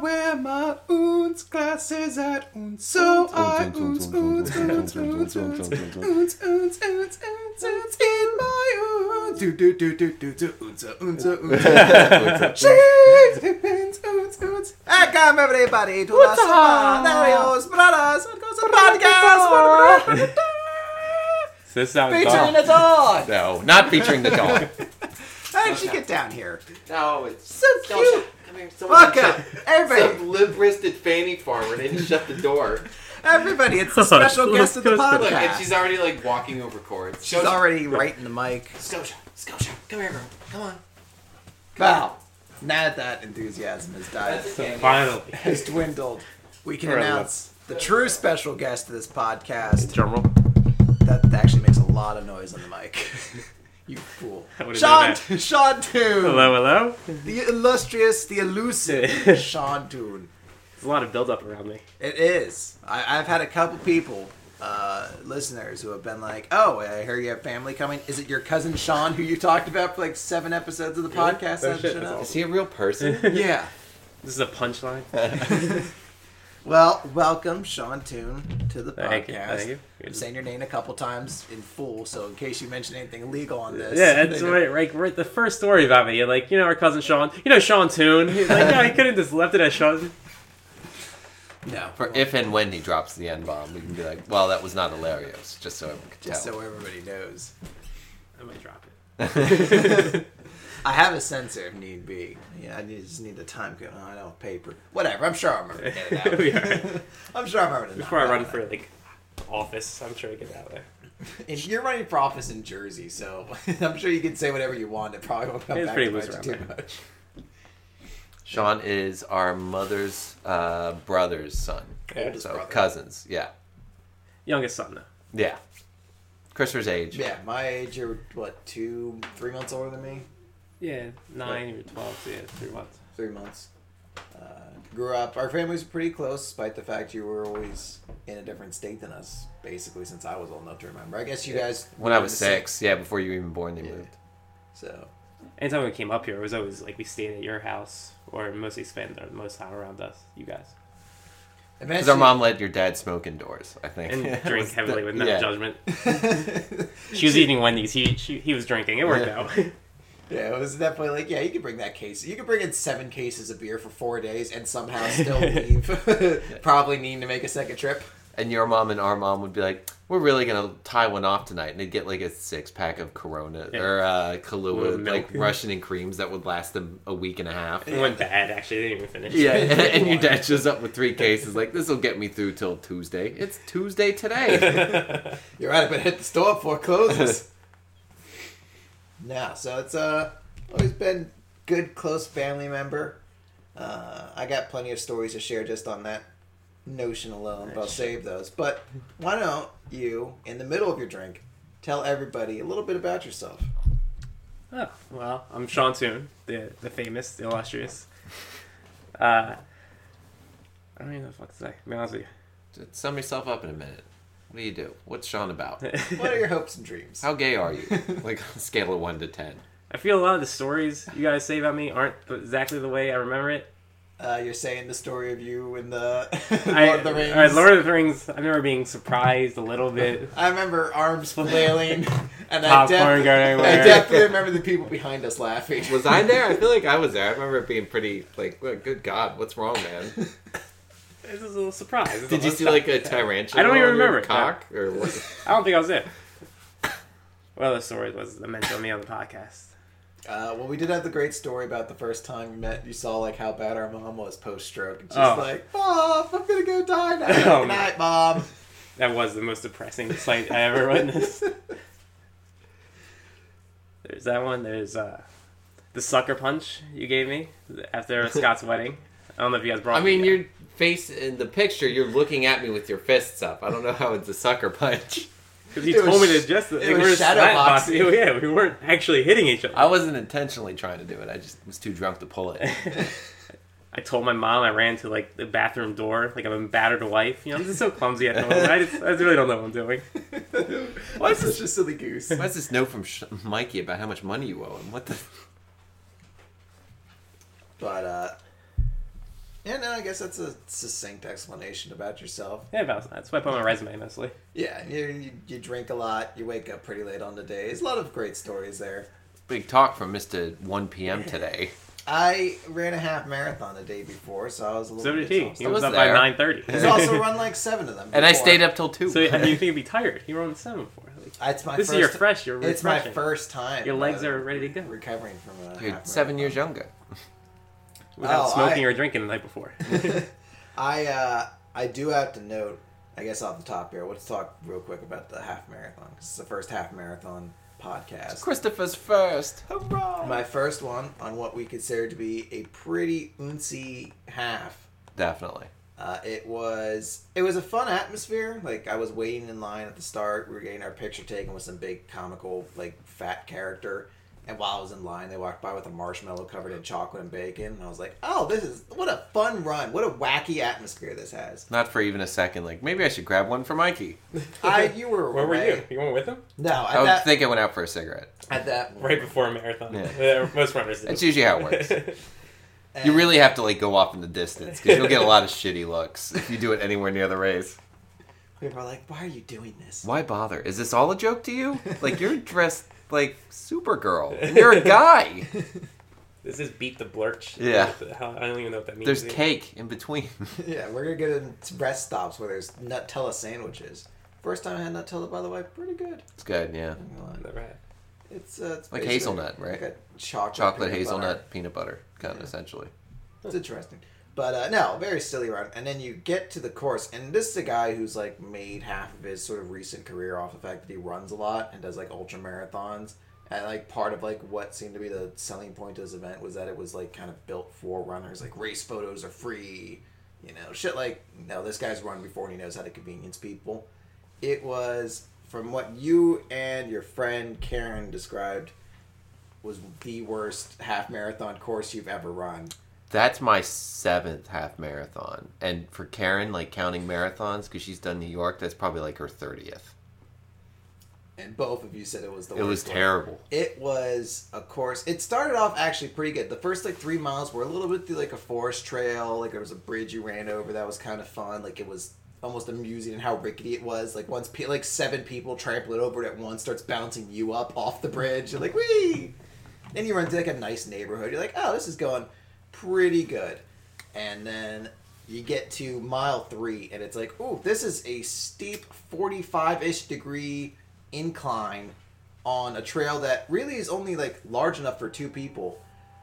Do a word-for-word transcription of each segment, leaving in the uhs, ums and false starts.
wear my oons glasses at oons, so I oons, oons, oons, oons, oons, oons, oons, oons, oons, oons, oons, in my oons. Do, do, do, do, do, do, oons, oons, oons. Cheese, pippins, oons, oons. Welcome everybody to the Supernarios Brothers podcast. This sounds Featuring the dog. No, not featuring the dog. How did she get down here? No, it's So cute. Come here. Welcome, everybody. Some limp-wristed fanny farmer. They didn't shut the door. Everybody, it's the special guest of the podcast. Look, and she's already like walking over cords. She's already right in the mic. Scotia, Scotia, come here, girl. Come on. Wow. Now that that enthusiasm has died, That's okay. Finally. has dwindled, we can Right, announce the true special guest of this podcast. Drumroll. That actually makes a lot of noise on the mic. You fool. I would've Sean, done Sean Toon. Hello, hello. The illustrious, the elusive Sean Toon. There's a lot of build-up around me. It is. I, I've had a couple people, uh, listeners, who have been like, "Oh, I hear you have family coming. Is it your cousin Sean who you talked about for like seven episodes of the Really? podcast?" Oh, That shit, shit that's up? Is he a real person? Yeah. This is a punchline. Well, welcome, Sean Toon, to the podcast. Thank you. Thank you. I'm saying your name a couple times in full, so in case you mention anything illegal on this. Yeah, that's they right, right, right. The first story about me, you're like, you know, our cousin Sean. You know, Sean Toon. He's like, yeah, he could have just left it as Sean. No. For if and when he drops the N-bomb, we can be like, well, that was not hilarious, just so everyone can Just tell. so everybody knows. I might drop it. I have a censor if need be. Yeah, I need, just need the time code. Oh, I don't have paper. Whatever. I'm sure I'll remember to get it out. We are. I'm sure I'll remember to Before I knock run that for out. like office, I'm sure I get that way. And you're running for office in Jersey, so I'm sure you can say whatever you want. It probably won't come It's back pretty to loose bite you around too there. much. Sean is our mother's uh, brother's son. Yeah. Oldest So brother. cousins, yeah. Youngest son, though. Yeah. Christopher's age. Yeah, my age, you're what, two, three months older than me? Yeah, nine or twelve, so yeah, three months. Three months. Uh, grew up. Our families were pretty close, despite the fact you were always in a different state than us, basically, since I was old enough to remember. I guess you guys. When I were was the same- six, yeah, before you were even born, they Yeah. moved. So. Anytime we came up here, it was always like we stayed at your house or mostly spent our most time around us, you guys. Because our mom let your dad smoke indoors, I think. And It drink was heavily the- with no yeah. judgment. She was eating Wendy's. He she, he was drinking. It worked Yeah. out. Yeah, it was definitely like, yeah, you could bring that case. You could bring in seven cases of beer for four days and somehow still leave. Probably needing to make a second trip. And your mom and our mom would be like, we're really going to tie one off tonight. And they'd get like a six pack of Corona Yeah. or uh, Kahlua, Little milk. like Russian and creams that would last them a week and a half. It went bad, actually. They didn't even finish. Yeah, and, and your dad shows up with three cases. Like, this will get me through till Tuesday. It's Tuesday today. You're right, but hit the store before it closes. Yeah, so it's uh, always been good, close family member. Uh, I got plenty of stories to share just on that notion alone, but I'll save those. But why don't you, in the middle of your drink, tell everybody a little bit about yourself? Oh, well, I'm Sean Toon, the the famous, the illustrious. Uh, I don't even know what the fuck to say, to be honest with Just sum yourself up in a minute. What do you do? What's Sean about? you. What are your hopes and dreams? How gay are you? Like, on a scale of one to ten. I feel a lot of the stories you guys say about me aren't exactly the way I remember it. Uh, you're saying the story of you in the I, Lord of the Rings. All right, Lord of the Rings, I remember being surprised a little bit. I remember arms flailing, and I, Popcorn definitely, going I everywhere. definitely remember the people behind us laughing. Was I there? I feel like I was there. I remember it being pretty, like, well, good God, what's wrong, man? It was a little surprise. It was Did a you little see, shock. like, a tarantula I don't even on your remember it, cock? Or what? I don't think I was there. One of the stories was mentioned me on the podcast. Uh, well, we did have the great story about the first time we met. You saw like how bad our mom was post stroke, and she's Oh. like, "Mom, I'm gonna go die now." Oh, Good night, Mom. That was the most depressing sight I ever witnessed. There's that one. There's uh, the sucker punch you gave me after Scott's wedding. I don't know if you guys brought I mean, me. your face in the picture, you're looking at me with your fists up. I don't know how it's a sucker punch. Because you it told was- me to just... it we was were shadow slap boxing. boxing. Yeah, we weren't actually hitting each other. I wasn't intentionally trying to do it. I just was too drunk to pull it. I told my mom I ran to like the bathroom door like I'm a battered wife. You know, I'm just so clumsy at home. I, just, I really don't know what I'm doing. Why is this just silly goose? Why is this note from Sh- Mikey about how much money you owe him? What the... But uh, Yeah, no, I guess that's a succinct explanation about yourself. Yeah, about that. That's what I put on my resume mostly. Yeah, you, you you drink a lot, you wake up pretty late on the days. A lot of great stories there. Big talk from Mister one p.m. today. I ran a half marathon the day before, so I was a little So bit did he. exhausted. He was, was up there. by nine thirty. He's also run like seven of them. And I before. stayed up till two. So how do you think you'd be tired? You were on seven before. Like, It's my this first, is your fresh. You're It's my refreshing. first time. Your legs uh, are ready to go. Recovering from a You're half seven marathon. years younger. Without Oh, smoking I- or drinking the night before. I uh, I do have to note, I guess off the top here, let's talk real quick about the half marathon. 'Cause it's the first half marathon podcast. Christopher's first. Hurrah! My first one on what we consider to be a pretty ooncy half. Definitely. Uh, it was it was a fun atmosphere. Like I was waiting in line at the start. We were getting our picture taken with some big comical like fat character. And while I was in line, they walked by with a marshmallow covered in chocolate and bacon. And I was like, "Oh, this is what a fun run! What a wacky atmosphere this has." Not for even a second. Like, maybe I should grab one for Mikey. I you were Where were away. you? You went with him? No, at I that think I went out for a cigarette. at that Right before a marathon. Yeah. Yeah, most runners do. That's usually how it works. and You really have to like go off in the distance because you'll get a lot of shitty looks if you do it anywhere near the race. people are like, "Why are you doing this?" Why bother? Is this all a joke to you? Like you're dressed like Supergirl and you're a guy. This is beat the blurch. Yeah. I don't even know what that means. There's either. cake in between. Yeah, we're gonna get in rest stops where there's Nutella sandwiches. First time I had Nutella, by the way, pretty good. It's good, yeah. I'm not gonna lie. Never had. It's, uh, it's Like basically hazelnut, right? Like a chocolate, Chocolate peanut hazelnut butter. peanut butter, kind of Yeah. essentially. It's interesting. But uh, no, very silly run. And then you get to the course, and this is a guy who's like made half of his sort of recent career off the fact that he runs a lot and does like ultra marathons. And like part of like what seemed to be the selling point of this event was that it was like kind of built for runners. Like race photos are free, you know, shit like no, this guy's run before and he knows how to convenience people. It was from what you and your friend Karen described was the worst half marathon course you've ever run. That's my seventh half marathon. And for Karen, like counting marathons, because she's done New York, that's probably like her thirtieth. And both of you said it was the It worst. was one. terrible. It was a course. It started off actually pretty good. The first like three miles were a little bit through like a forest trail. Like there was a bridge you ran over that was kind of fun. Like it was almost amusing in how rickety it was. Like once pe- like seven people trample it over it at once, starts bouncing you up off the bridge. You're like, wee! Then you run to like a nice neighborhood. You're like, oh, this is going pretty good. And then you get to mile three, and it's like, ooh, this is a steep forty-five-ish degree incline on a trail that really is only like large enough for two people,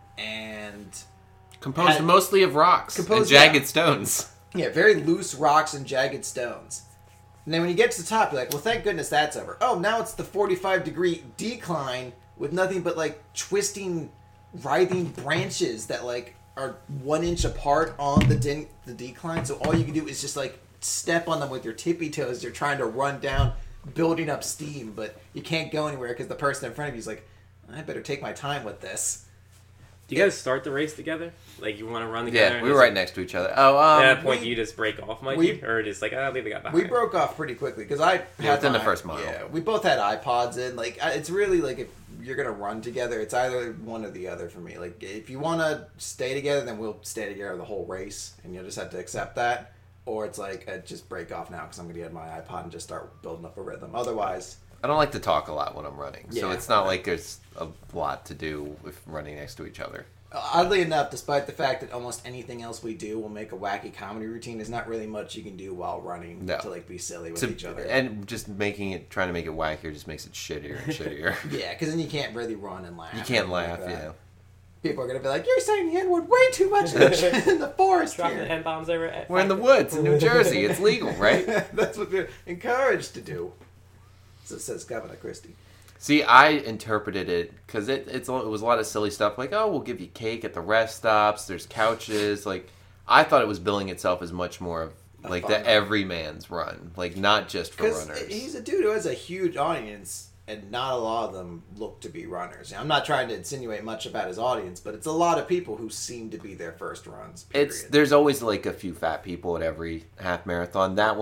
and Composed Had- mostly of rocks and Composed- jagged yeah. stones. yeah, very loose rocks and jagged stones. And then when you get to the top, you're like, well, thank goodness that's over. Oh, now it's the forty-five degree decline with nothing but like twisting, writhing branches that like are one inch apart on the din- the decline. So all you can do is just like step on them with your tippy toes. You're trying to run down, building up steam, but you can't go anywhere because the person in front of you is like, I better take my time with this. Do you guys start the race together? Like you want to run together? Yeah, and we were just- right next to each other. Oh, um, At that point, we- do you just break off, Mikey, we- or just like, ah, leave the guy behind? We broke off pretty quickly because I Yeah, had within the my- first mile. Yeah, we both had iPods in. Like, I- it's really like if you're gonna run together, it's either one or the other for me. Like, if you want to stay together, then we'll stay together the whole race, and you'll just have to accept that. Or it's like uh, just break off now because I'm gonna get my iPod and just start building up a rhythm. Otherwise, I don't like to talk a lot when I'm running, so Yeah. it's not like there's a lot to do with running next to each other. oddly enough, despite the fact that almost anything else we do will make a wacky comedy routine, there's not really much you can do while running No. to like be silly with To- each other. and just making it, trying to make it wackier, just makes it shittier and shittier. Yeah, because then you can't really run and laugh. You can't or anything laugh, like that. yeah. People are gonna be like, "You're saying the N word way too much in the, in the forest Dropping here." N bombs over at We're in the woods in New Jersey. It's legal, right? That's what they're encouraged to do. So says Governor Christie. See, I interpreted it because it it's a- it was a lot of silly stuff like, oh, we'll give you cake at the rest stops. There's couches. Like, I thought it was billing itself as much more of A like fun the run. everyman's run, like not just for Because runners. he's a dude who has a huge audience, and not a lot of them look to be runners. I'm not trying to insinuate much about his audience, but it's a lot of people who seem to be their first runs. Period. It's there's always like a few fat people at every half marathon. That one, it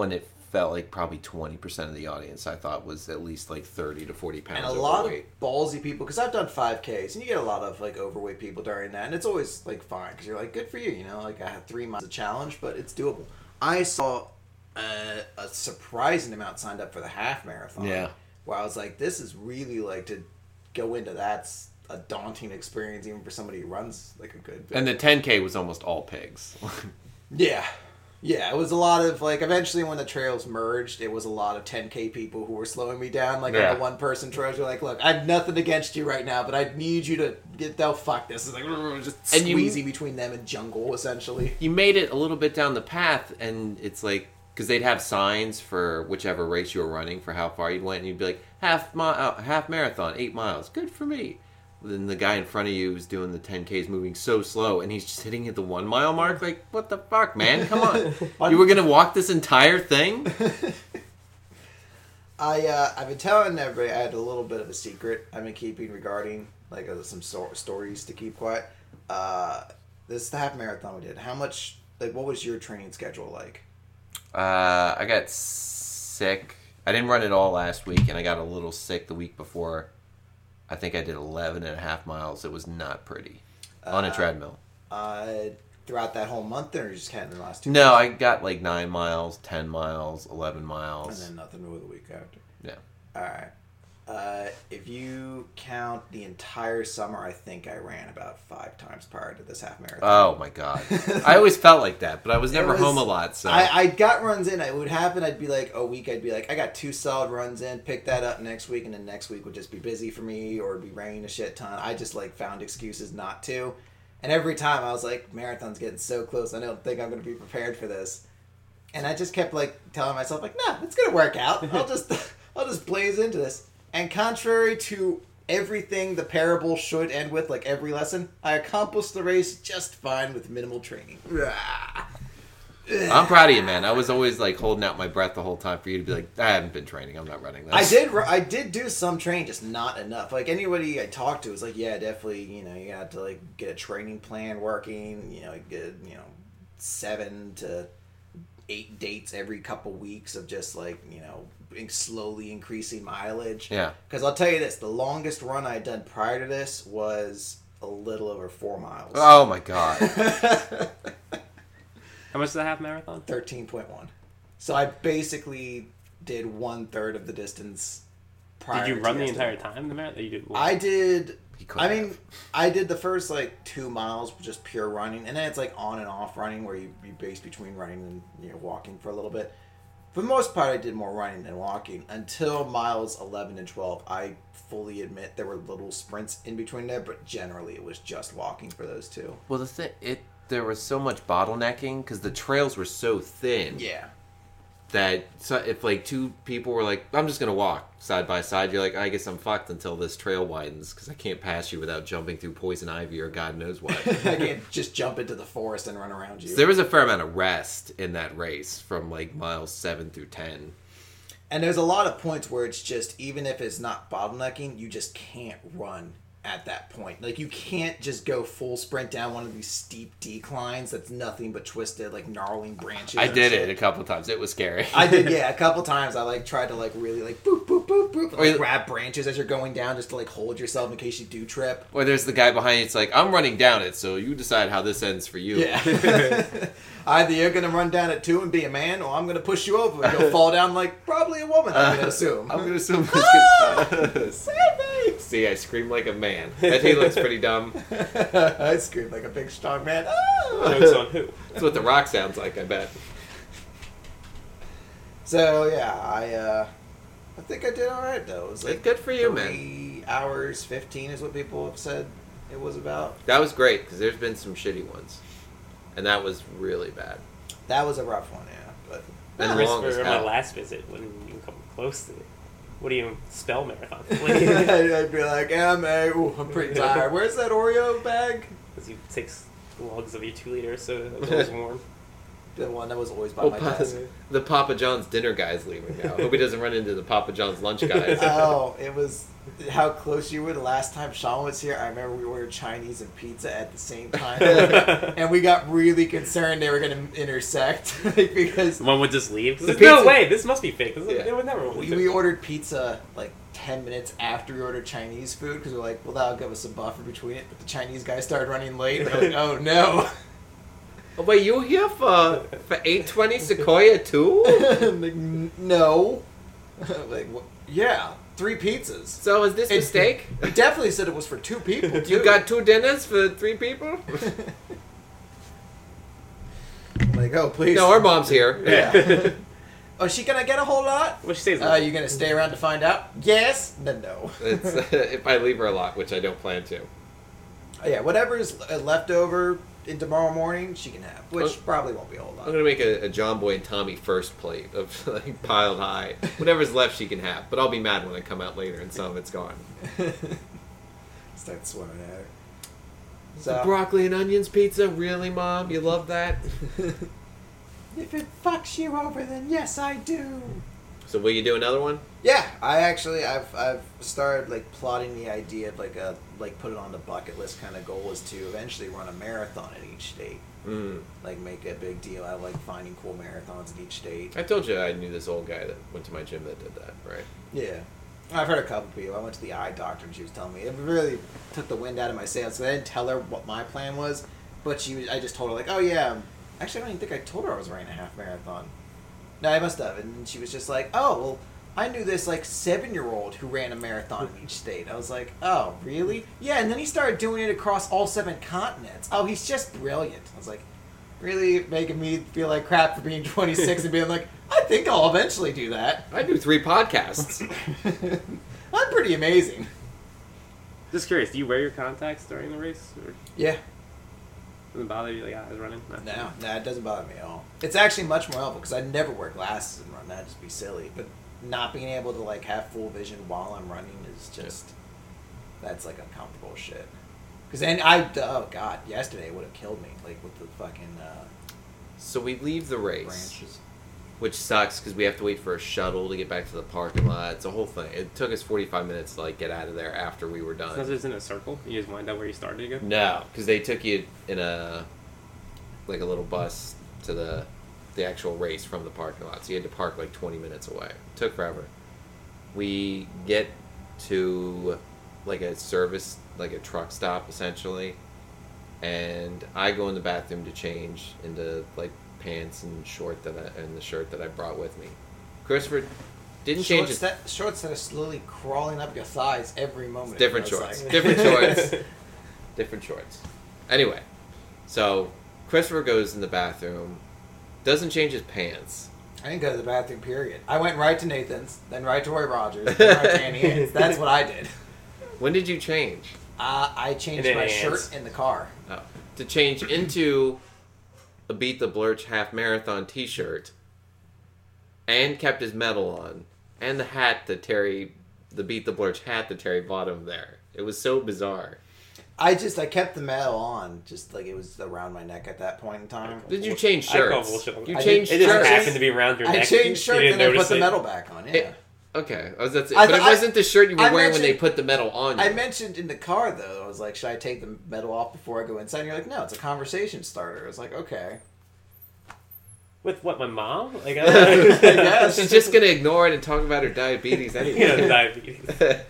felt like probably twenty percent of the audience I thought was at least like thirty to forty pounds And a lot overweight. of ballsy people, because I've done five Ks, and you get a lot of like overweight people during that, and it's always like fine, because you're like, good for you, you know, like I had three months of challenge, but it's doable. I saw a, a surprising amount signed up for the half marathon. Yeah. Where I was like, this is really like to go into that's a daunting experience, even for somebody who runs like a good bit. And the ten K was almost all pigs. Yeah. Yeah, it was a lot of, like, eventually when the trails merged, it was a lot of ten K people who were slowing me down. Like, Yeah. on the one-person trails, you're like, look, I have nothing against you right now, but I need you to get, the fuck this. It's like, just And you- squeezing between them and jungle, essentially. You made it a little bit down the path, and it's like, because they'd have signs for whichever race you were running for how far you went, and you'd be like, half mi- uh, half marathon, eight miles, good for me. Then the guy in front of you is doing the ten Ks moving so slow, and he's just hitting at the one mile mark. Like, what the fuck, man? Come on. You were going to walk this entire thing? I, uh, I've been telling everybody I had a little bit of a secret I've been keeping regarding, like, uh, some so- stories to keep quiet. Uh, this is the half marathon we did. How much, like, what was your training schedule like? Uh, I got sick. I didn't run it all last week, and I got a little sick the week before. I think I did eleven and a half miles. It was not pretty. On a Uh, treadmill. Uh, throughout that whole month, or just kind of the last two No, weeks? I got like nine miles, ten miles, eleven miles. And then nothing more the week after. Yeah. Alright. Uh, if you count the entire summer, I think I ran about five times prior to this half marathon. Oh my god. I always felt like that, but I was It never was- home a lot, so I, I got runs in. It would happen. I'd be like a week. I'd be like, I got two solid runs in. Pick that up next week, and then next week would just be busy for me, or it'd be raining a shit ton. I just like found excuses not to, and every time I was like, marathon's getting so close. I don't think I'm going to be prepared for this, and I just kept like telling myself like, nah, it's going to work out. I'll just I'll just blaze into this. And contrary to everything the parable should end with, like every lesson, I accomplished the race just fine with minimal training. I'm proud of you, man. I was always like holding out my breath the whole time for you to be like, I haven't been training. I'm not running this. I did. I did do some training, just not enough. Like anybody I talked to was like, "Yeah, definitely. You know, you got to like get a training plan working. You know, get you know seven to eight dates every couple weeks of just like you know slowly increasing mileage." Yeah. Because I'll tell you this: the longest run I had done prior to this was a little over four miles. Oh my god. How much is the half marathon? Thirteen point one. So I basically did one third of the distance. Prior Did you to run the yesterday. entire time? The marathon? You did. I did. He could I mean, have. I did the first like two miles just pure running, and then it's like on and off running where you, you base between running and you know walking for a little bit. For the most part, I did more running than walking until miles eleven and twelve. I fully admit there were little sprints in between there, but generally it was just walking for those two. Well, the thing, it there was so much bottlenecking because the trails were so thin. Yeah. That so if like two people were like, I'm just gonna walk side by side, you're like, I guess I'm fucked until this trail widens because I can't pass you without jumping through poison ivy or God knows what. I can't just jump into the forest and run around you. So there was a fair amount of rest in that race from like miles seven through ten. And there's a lot of points where it's just, even if it's not bottlenecking, you just can't run at that point. Like, you can't just go full sprint down one of these steep declines that's nothing but twisted, like, gnarling branches. I and did shit. it a couple times. It was scary. I did, yeah, a couple times. I, like, tried to, like, really, like, boop, boop, boop, boop, Or you- like, grab branches as you're going down just to, like, hold yourself in case you do trip. Or there's the guy behind you. It's like, I'm running down it, so you decide how this ends for you. Yeah. Either you're going to run down it too and be a man, or I'm going to push you over and you'll fall down like probably a woman, I'm going to assume. I'm gonna assume. Ah! It's Save me! See, I scream like a man. That he looks pretty dumb. I screamed like a big strong man. Ah! Jokes on who? That's what the Rock sounds like. I bet. So yeah, I uh, I think I did all right though. It was like Good for you, man. three hours fifteen is what people have said it was about. That was great because there's been some shitty ones, and that was really bad. That was a rough one, yeah. But And Chris, long as for my hell. last visit, when you come close to it, what do you spell marathon? I'd be like, M A. Ooh, I'm pretty tired. Where's that Oreo bag? Because you take logs of your two liter soda that was always warm. The one that was always by Oh, my Pa- desk. the Papa John's dinner guy's leaving now. Hope he doesn't run into the Papa John's lunch guys. Oh, it was how close you were the last time Sean was here. I remember we ordered Chinese and pizza at the same time, and we got really concerned they were going to intersect like, because One would just leave. The There's no pizza- way. This must be fake. This is, Yeah. It would never. we, we ordered pizza like ten minutes after we ordered Chinese food because we're like, well, that'll give us a buffer between it. But the Chinese guy started running late. And we're like, oh no. Oh, wait, you here for for eight twenty Sequoia too? like, "N- no. like, wh- yeah, three pizzas. So is this It- mistake? He definitely said it was for two people. You too. got two dinners for three people? I'm like, oh, please. No, our mom's here. Yeah. Oh, is she gonna get a whole lot? What she says? Uh, you gonna stay around to find out? Yes. Then no. It's, if I leave her a lot, which I don't plan to. Oh, yeah, whatever's uh, left over in tomorrow morning, she can have, which Oh. probably won't be a whole I'm lot. gonna make a, a John Boy and Tommy first plate of like piled high. Whatever's left, she can have. But I'll be mad when I come out later and some of it's gone. Start swimming at her. The So, broccoli and onions pizza, really, Mom? You love that? if it fucks you over, then yes, I do. So will you do another one? Yeah, I actually I've I've started like plotting the idea of like a like put it on the bucket list kind of goal is to eventually run a marathon in each state. Mm. Like make a big deal out of like finding cool marathons in each state. I told you I knew this old guy that went to my gym that did that, right? Yeah. I've heard a couple people. I went to the eye doctor and she was telling me it really took the wind out of my sails. So I didn't tell her what my plan was, but she was, I just told her like, oh yeah. Actually, I don't even think I told her I was running a half marathon. No, I must have. And she was just like, oh well, I knew this like seven year old who ran a marathon in each state. I was like, oh really? Yeah. And then he started doing it across all seven continents. Oh, he's just brilliant. I was like, really making me feel like crap for being twenty-six and being like, I think I'll eventually do that. I do three podcasts. I'm pretty amazing. Just curious. Do you wear your contacts during the race? Or Yeah. doesn't it bother you? Like eyes running? No, no, it doesn't bother me at all. It's actually much more helpful because I never wear glasses and run. That'd just be silly. But not being able to like have full vision while I'm running is just that's like uncomfortable shit. Because then I oh god, yesterday would have killed me like with the fucking uh, So we leave the race, branches. which sucks because we have to wait for a shuttle to get back to the parking lot. It's a whole thing. It took us forty-five minutes to like get out of there after we were done. It's not just in a circle. You just wind up where you started again. No, because they took you in a like a little bus to the the actual race from the parking lot, so you had to park like twenty minutes away. It took forever. We get to like a service, like a truck stop essentially, and I go in the bathroom to change into like pants and short that I, and the shirt that I brought with me. Christopher didn't change Shorts his that shorts that are slowly crawling up your thighs every moment. different it feels shorts, like. different shorts, different shorts. Anyway, so Christopher goes in the bathroom, doesn't change his pants. I didn't go to the bathroom. Period. I went right to Nathan's, then right to Roy Rogers, then right to Annie Ann's. That's what I did. When did you change? Uh, I changed And my Annie shirt Ann's. in the car. Oh. To change into a Beat the Blurch half marathon T-shirt, and kept his medal on, and the hat that Terry, the Beat the Blurch hat that Terry bought him there. It was so bizarre. I just I kept the medal on, just like it was around my neck at that point in time. Did you change I call shirts? bullshit on You that. changed It just shirts. happened to be around your I neck. changed You shirt didn't and I put notice the it. medal back on. Yeah. It- Okay, oh, that's it. I But th- it wasn't the shirt you were I wearing when they mentioned- put the medal on you. I mentioned in the car though, I was like, should I take the medal off before I go inside? And you're like, no, it's a conversation starter. I was like, okay. With what, my mom? Like, I I don't know. guess. She's just gonna ignore it and talk about her diabetes You anyway. know, diabetes.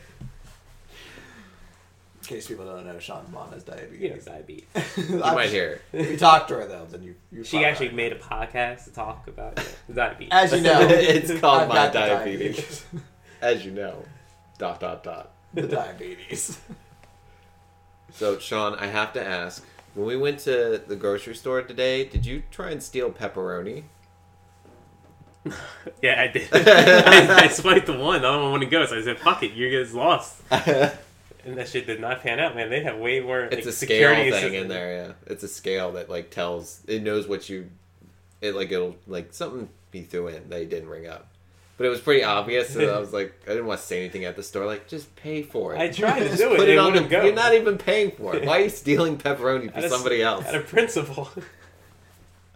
In case people don't know, Sean's mom has diabetes. You know, diabetes. You might hear it. If you talk to her though, then you. you She actually made a podcast to talk about you know, diabetes. As you know, It's called I've My got the Diabetes. As you know. Dot, dot, dot. The diabetes. So, Sean, I have to ask, when we went to the grocery store today, did you try and steal pepperoni? Yeah, I did. I, I swiped the one. The other one wouldn't go, so I said, "Fuck it, you guys lost." And that shit did not pan out, man. They have way more. It's like, a security scale thing assistance. in there, yeah. It's a scale that, like, tells, it knows what you, it, like, it'll, like, something he threw in that he didn't ring up. But it was pretty obvious, so I was like, I didn't want to say anything at the store, like, just pay for it. I tried to Just do it. put It on wouldn't the, go. You're not even paying for it. Why are you stealing pepperoni Out for of- somebody else? Out of principle.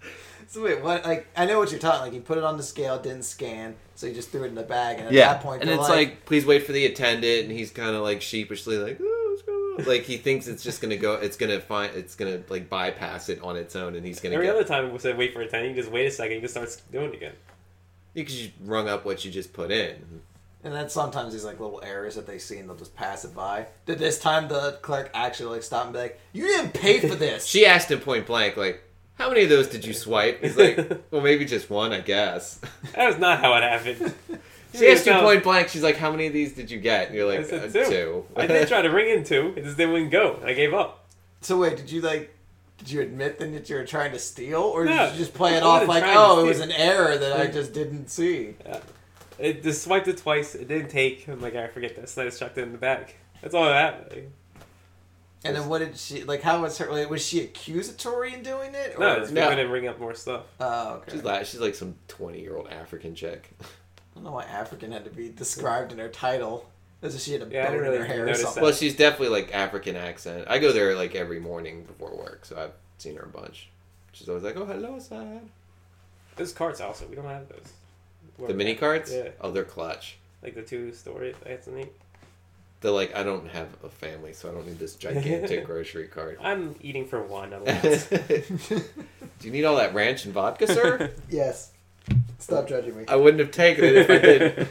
So wait, what? Like, I know what you're talking. Like, you put it on the scale, didn't scan, so you just threw it in the bag, and at Yeah, that point, and they're it's like, like, please wait for the attendant, and he's kind of like sheepishly like, oh, what's going on? Like he thinks it's just gonna go, it's gonna find, it's gonna like bypass it on its own, and he's gonna. Every get... other time we said wait for a ten, you just wait a second, you just start doing it again. Because you rung up what you just put in. And then sometimes these like little errors that they see, and they'll just pass it by. Did this time the clerk actually like stop and be like, "You didn't pay for this"? She asked him point blank, like, how many of those did you swipe? He's like, well, maybe just one, I guess. That was not how it happened. She asked you point blank, she's like, how many of these did you get? And you're I like, said uh, two. two. I did try to ring in two, it just didn't go. I gave up. So wait, did you like? Did you admit then that you were trying to steal, or No, did you just play it I off wasn't like, trying to "Oh, it was steal. an error that I just didn't see"? Yeah. It just swiped it twice. It didn't take. I'm like, I forget this. And I just chucked it in the bag. That's all that happened. Like, And then what did she like? How was her? Like, was she accusatory in doing it? Or, no, it's No. going to ring up more stuff. Oh, okay. She's like, she's like some twenty-year-old African chick. I don't know why African had to be described in her title. As if she had a Yeah, I bone didn't in her really hair or notice something. Well, she's definitely like African accent. I go there like every morning before work, so I've seen her a bunch. She's always like, oh, hello, sir. There's carts also. We don't have those. The mini carts? Yeah. Oh, they're clutch. Like the two story. That's neat. They're like, I don't have a family, so I don't need this gigantic grocery cart. I'm eating for one. Otherwise. Do you need all that ranch and vodka, sir? Yes. Stop judging me. I wouldn't have taken it if I did.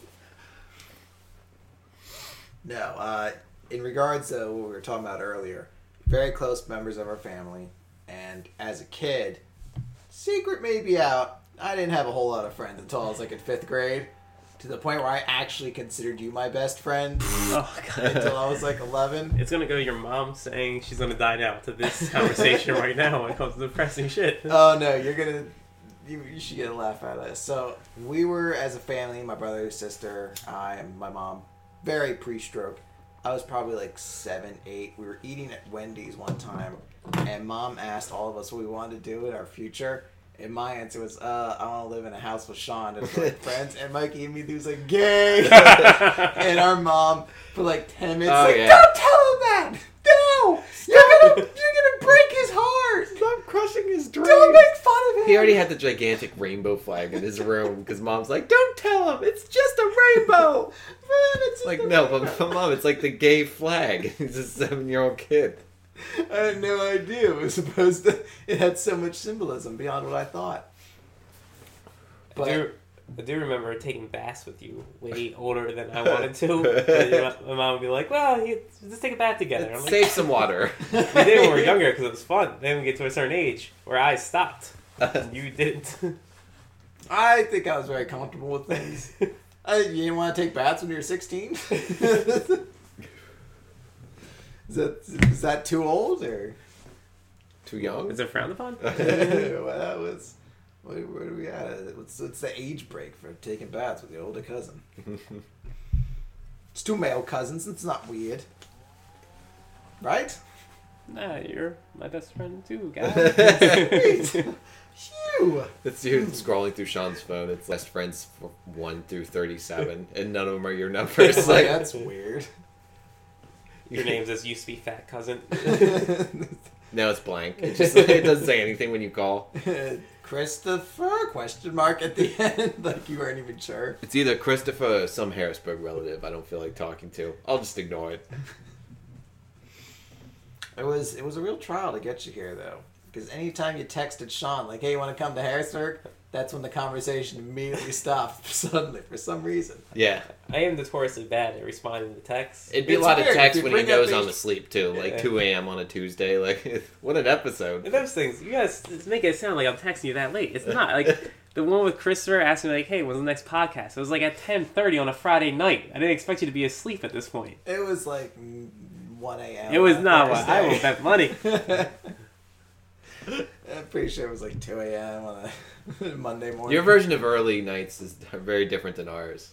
No, uh, in regards to what we were talking about earlier, very close members of our family, and as a kid, secret may be out, I didn't have a whole lot of friends until I was like in fifth grade, to the point where I actually considered you my best friend Oh god. until I was like eleven. It's gonna go to your mom saying she's gonna die now to this conversation right now when it comes to depressing shit. Oh no, you're gonna, you, you should get a laugh out of this. So we were as a family, my brother, sister, I, and my mom, very pre-stroke. I was probably like seven, eight. We were eating at Wendy's one time, and Mom asked all of us what we wanted to do in our future. And my answer was, uh, I want to live in a house with Sean and like friends. And Mikey immediately was like, gay. And our mom, for like ten minutes, Oh, like, yeah. don't tell him that. No, you're gonna, you're gonna break his heart. Stop crushing his dreams. Don't make fun of him. He already had the gigantic rainbow flag in his room because Mom's like, don't tell him, it's just a rainbow. Man, it's just Like, a no, rainbow. but Mom, it's like the gay flag. He's a seven-year-old kid. I had no idea it was supposed to. It had so much symbolism beyond what I thought. I do, I do remember taking baths with you way older than I wanted to. And your- my mom would be like, well, you, just take a bath together. I'm like, Save some water. we did when we were younger because it was fun. Then we get to a certain age where I stopped. And you didn't. I think I was very comfortable with things. I, you didn't want to take baths when you were sixteen? Is that is that too old or? Too young? Is it frowned upon? well, that was. Where, where do we at? What's what's the age break for taking baths with your older cousin? It's two male cousins. It's not weird, right? Nah, you're my best friend too, guys. Sweet. Phew. That's you scrolling through Sean's phone. It's best friends one through thirty-seven, and none of them are your numbers. It's like, that's weird. Your name's as used to be fat cousin. No, it's blank. It just it doesn't say anything when you call. Christopher? Question mark at the end, like you weren't even sure. It's either Christopher or some Harrisburg relative I don't feel like talking to. I'll just ignore it. It was it was a real trial to get you here, though, because anytime you texted Sean like, "Hey, you want to come to Harrisburg?" That's when the conversation immediately stopped suddenly for some reason. Yeah. I am notoriously bad at responding to texts. It'd be It's a lot weird, of text if you when he bring up knows these- I'm asleep, too. Like Yeah. two a.m. on a Tuesday. Like, what an episode. And those things, you guys just make it sound like I'm texting you that late. It's not. Like, the one with Christopher asking me, like, hey, when's the next podcast? It was like at ten thirty on a Friday night. I didn't expect you to be asleep at this point. It was like mm, one a.m. It was on not what I Thursday. will bet money. I'm pretty sure it was like two a.m. on a Monday morning. Your version of early nights is very different than ours.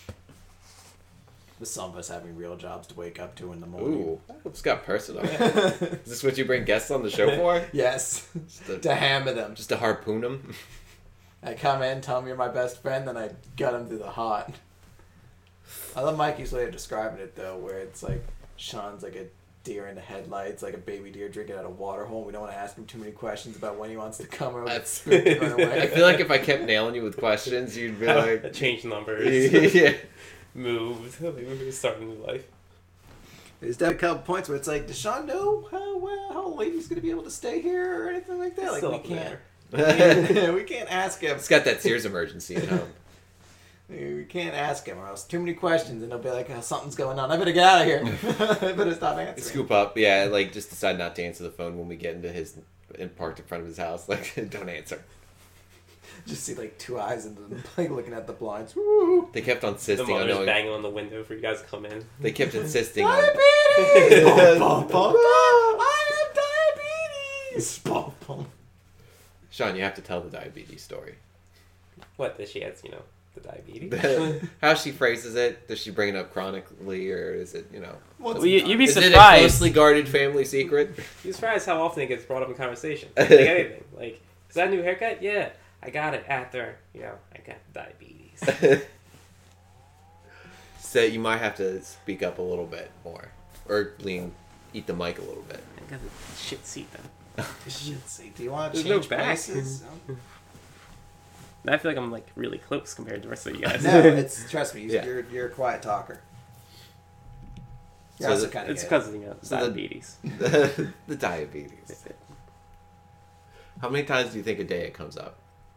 With some of us having real jobs to wake up to in the morning. Ooh, it's got personal. Is this what you bring guests on the show for? Yes, Just to, to hammer them. just to harpoon them? I come in, tell them you're my best friend, then I gut them through the heart. I love Mikey's way of describing it, though, where it's like Sean's like a deer in the headlights, like a baby deer drinking out of a water hole. We don't want to ask him too many questions about when he wants to come or get spooked and run away. I feel like if I kept nailing you with questions, you'd be like... Change numbers. yeah. Moved. Like, start a new life. There's definitely a couple points where it's like, does Sean know how well, how late he's going to be able to stay here or anything like that? Like, Still we up can't, there. we can't, we can't ask him. It's got that Sears emergency at home. We can't ask him or else too many questions and they'll be like, oh, something's going on. I better get out of here. I better stop answering. Scoop up, yeah, like, just decide not to answer the phone when we get into his... and parked in front of his house. Like, don't answer. Just see, like, two eyes and like looking at the blinds. Woo! They kept on The insisting on mother's knowing... banging on the window for you guys to come in. They kept insisting on... Diabetes! Bum, bum, bum. I have diabetes! Bum, bum. Sean, you have to tell the diabetes story. What, that she has, you know, the diabetes? How she phrases it? Does she bring it up chronically, or is it, you know... What's Well, you, it you'd be Is it a surprised. closely guarded family secret? You're surprised how often it gets brought up in conversation. Like anything. Like, is that a new haircut? Yeah. I got it after, you know, I got diabetes. So you might have to speak up a little bit more. Or lean, eat the mic a little bit. I got a shit seat though. Shit, see, do you want to There's no change back. places? I feel like I'm like really close compared to the rest of you guys. No, it's trust me, Yeah. you're you're a quiet talker. So You're also the- kind of It's because of, you know, So the- diabetes. the, the diabetes. How many times do you think a day it comes up?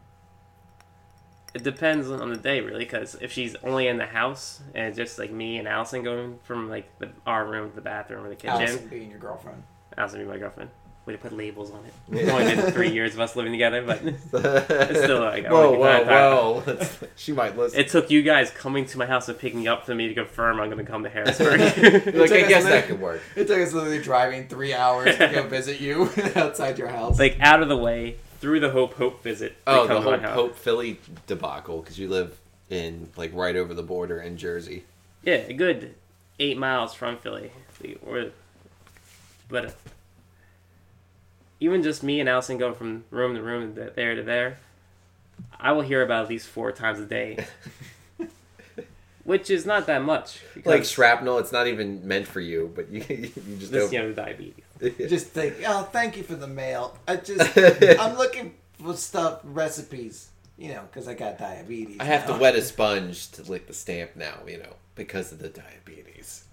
It depends on the day, really, because if she's only in the house and it's just like me and Allison going from like the, our room to the bathroom or the kitchen, Allison being your girlfriend. Allison would be my girlfriend. Way to put labels on it. It's only been three years of us living together, but it's still like, I whoa, like whoa, whoa. whoa. She might listen. It took you guys coming to my house and picking me up for me to confirm I'm going to come to Harrisburg. like, took I us guess a that could work. It took us literally driving three hours to go visit you outside your house. like out of the way through the Hope Hope visit. Oh, they the come to whole my house. Pope Philly debacle, because you live in, like, right over the border in Jersey. Yeah, a good eight miles from Philly. Or, but uh, even just me and Allison going from room to room, to there to there, I will hear about at least four times a day. Which is not that much. Like shrapnel, it's not even meant for you, but you, you just This, don't... you know, the diabetes. Just think, oh, thank you for the mail. I just, I'm looking for stuff, recipes, you know, because I got diabetes. I have now. to wet a sponge to lick the stamp now, you know, because of the diabetes.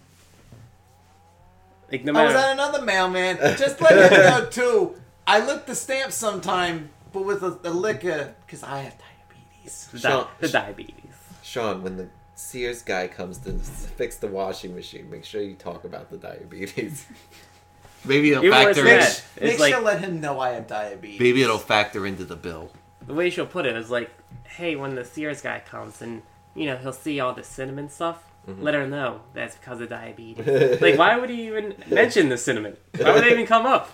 Like, no Oh, was matter... that another mailman? Just let you know, too. I lick the stamp sometime, but with a, a liquor, because I have diabetes. the, di- Sean- the diabetes. Sean, when the Sears guy comes to fix the washing machine, make sure you talk about the diabetes. Maybe it'll Even worse factor than in. that. Make It's like- sure to let him know I have diabetes. Maybe it'll factor into the bill. The way she'll put it is like, hey, when the Sears guy comes and, you know, he'll see all the cinnamon stuff, Mm-hmm. let her know that's because of diabetes. Like, why would he even mention the cinnamon? Why would it even come up?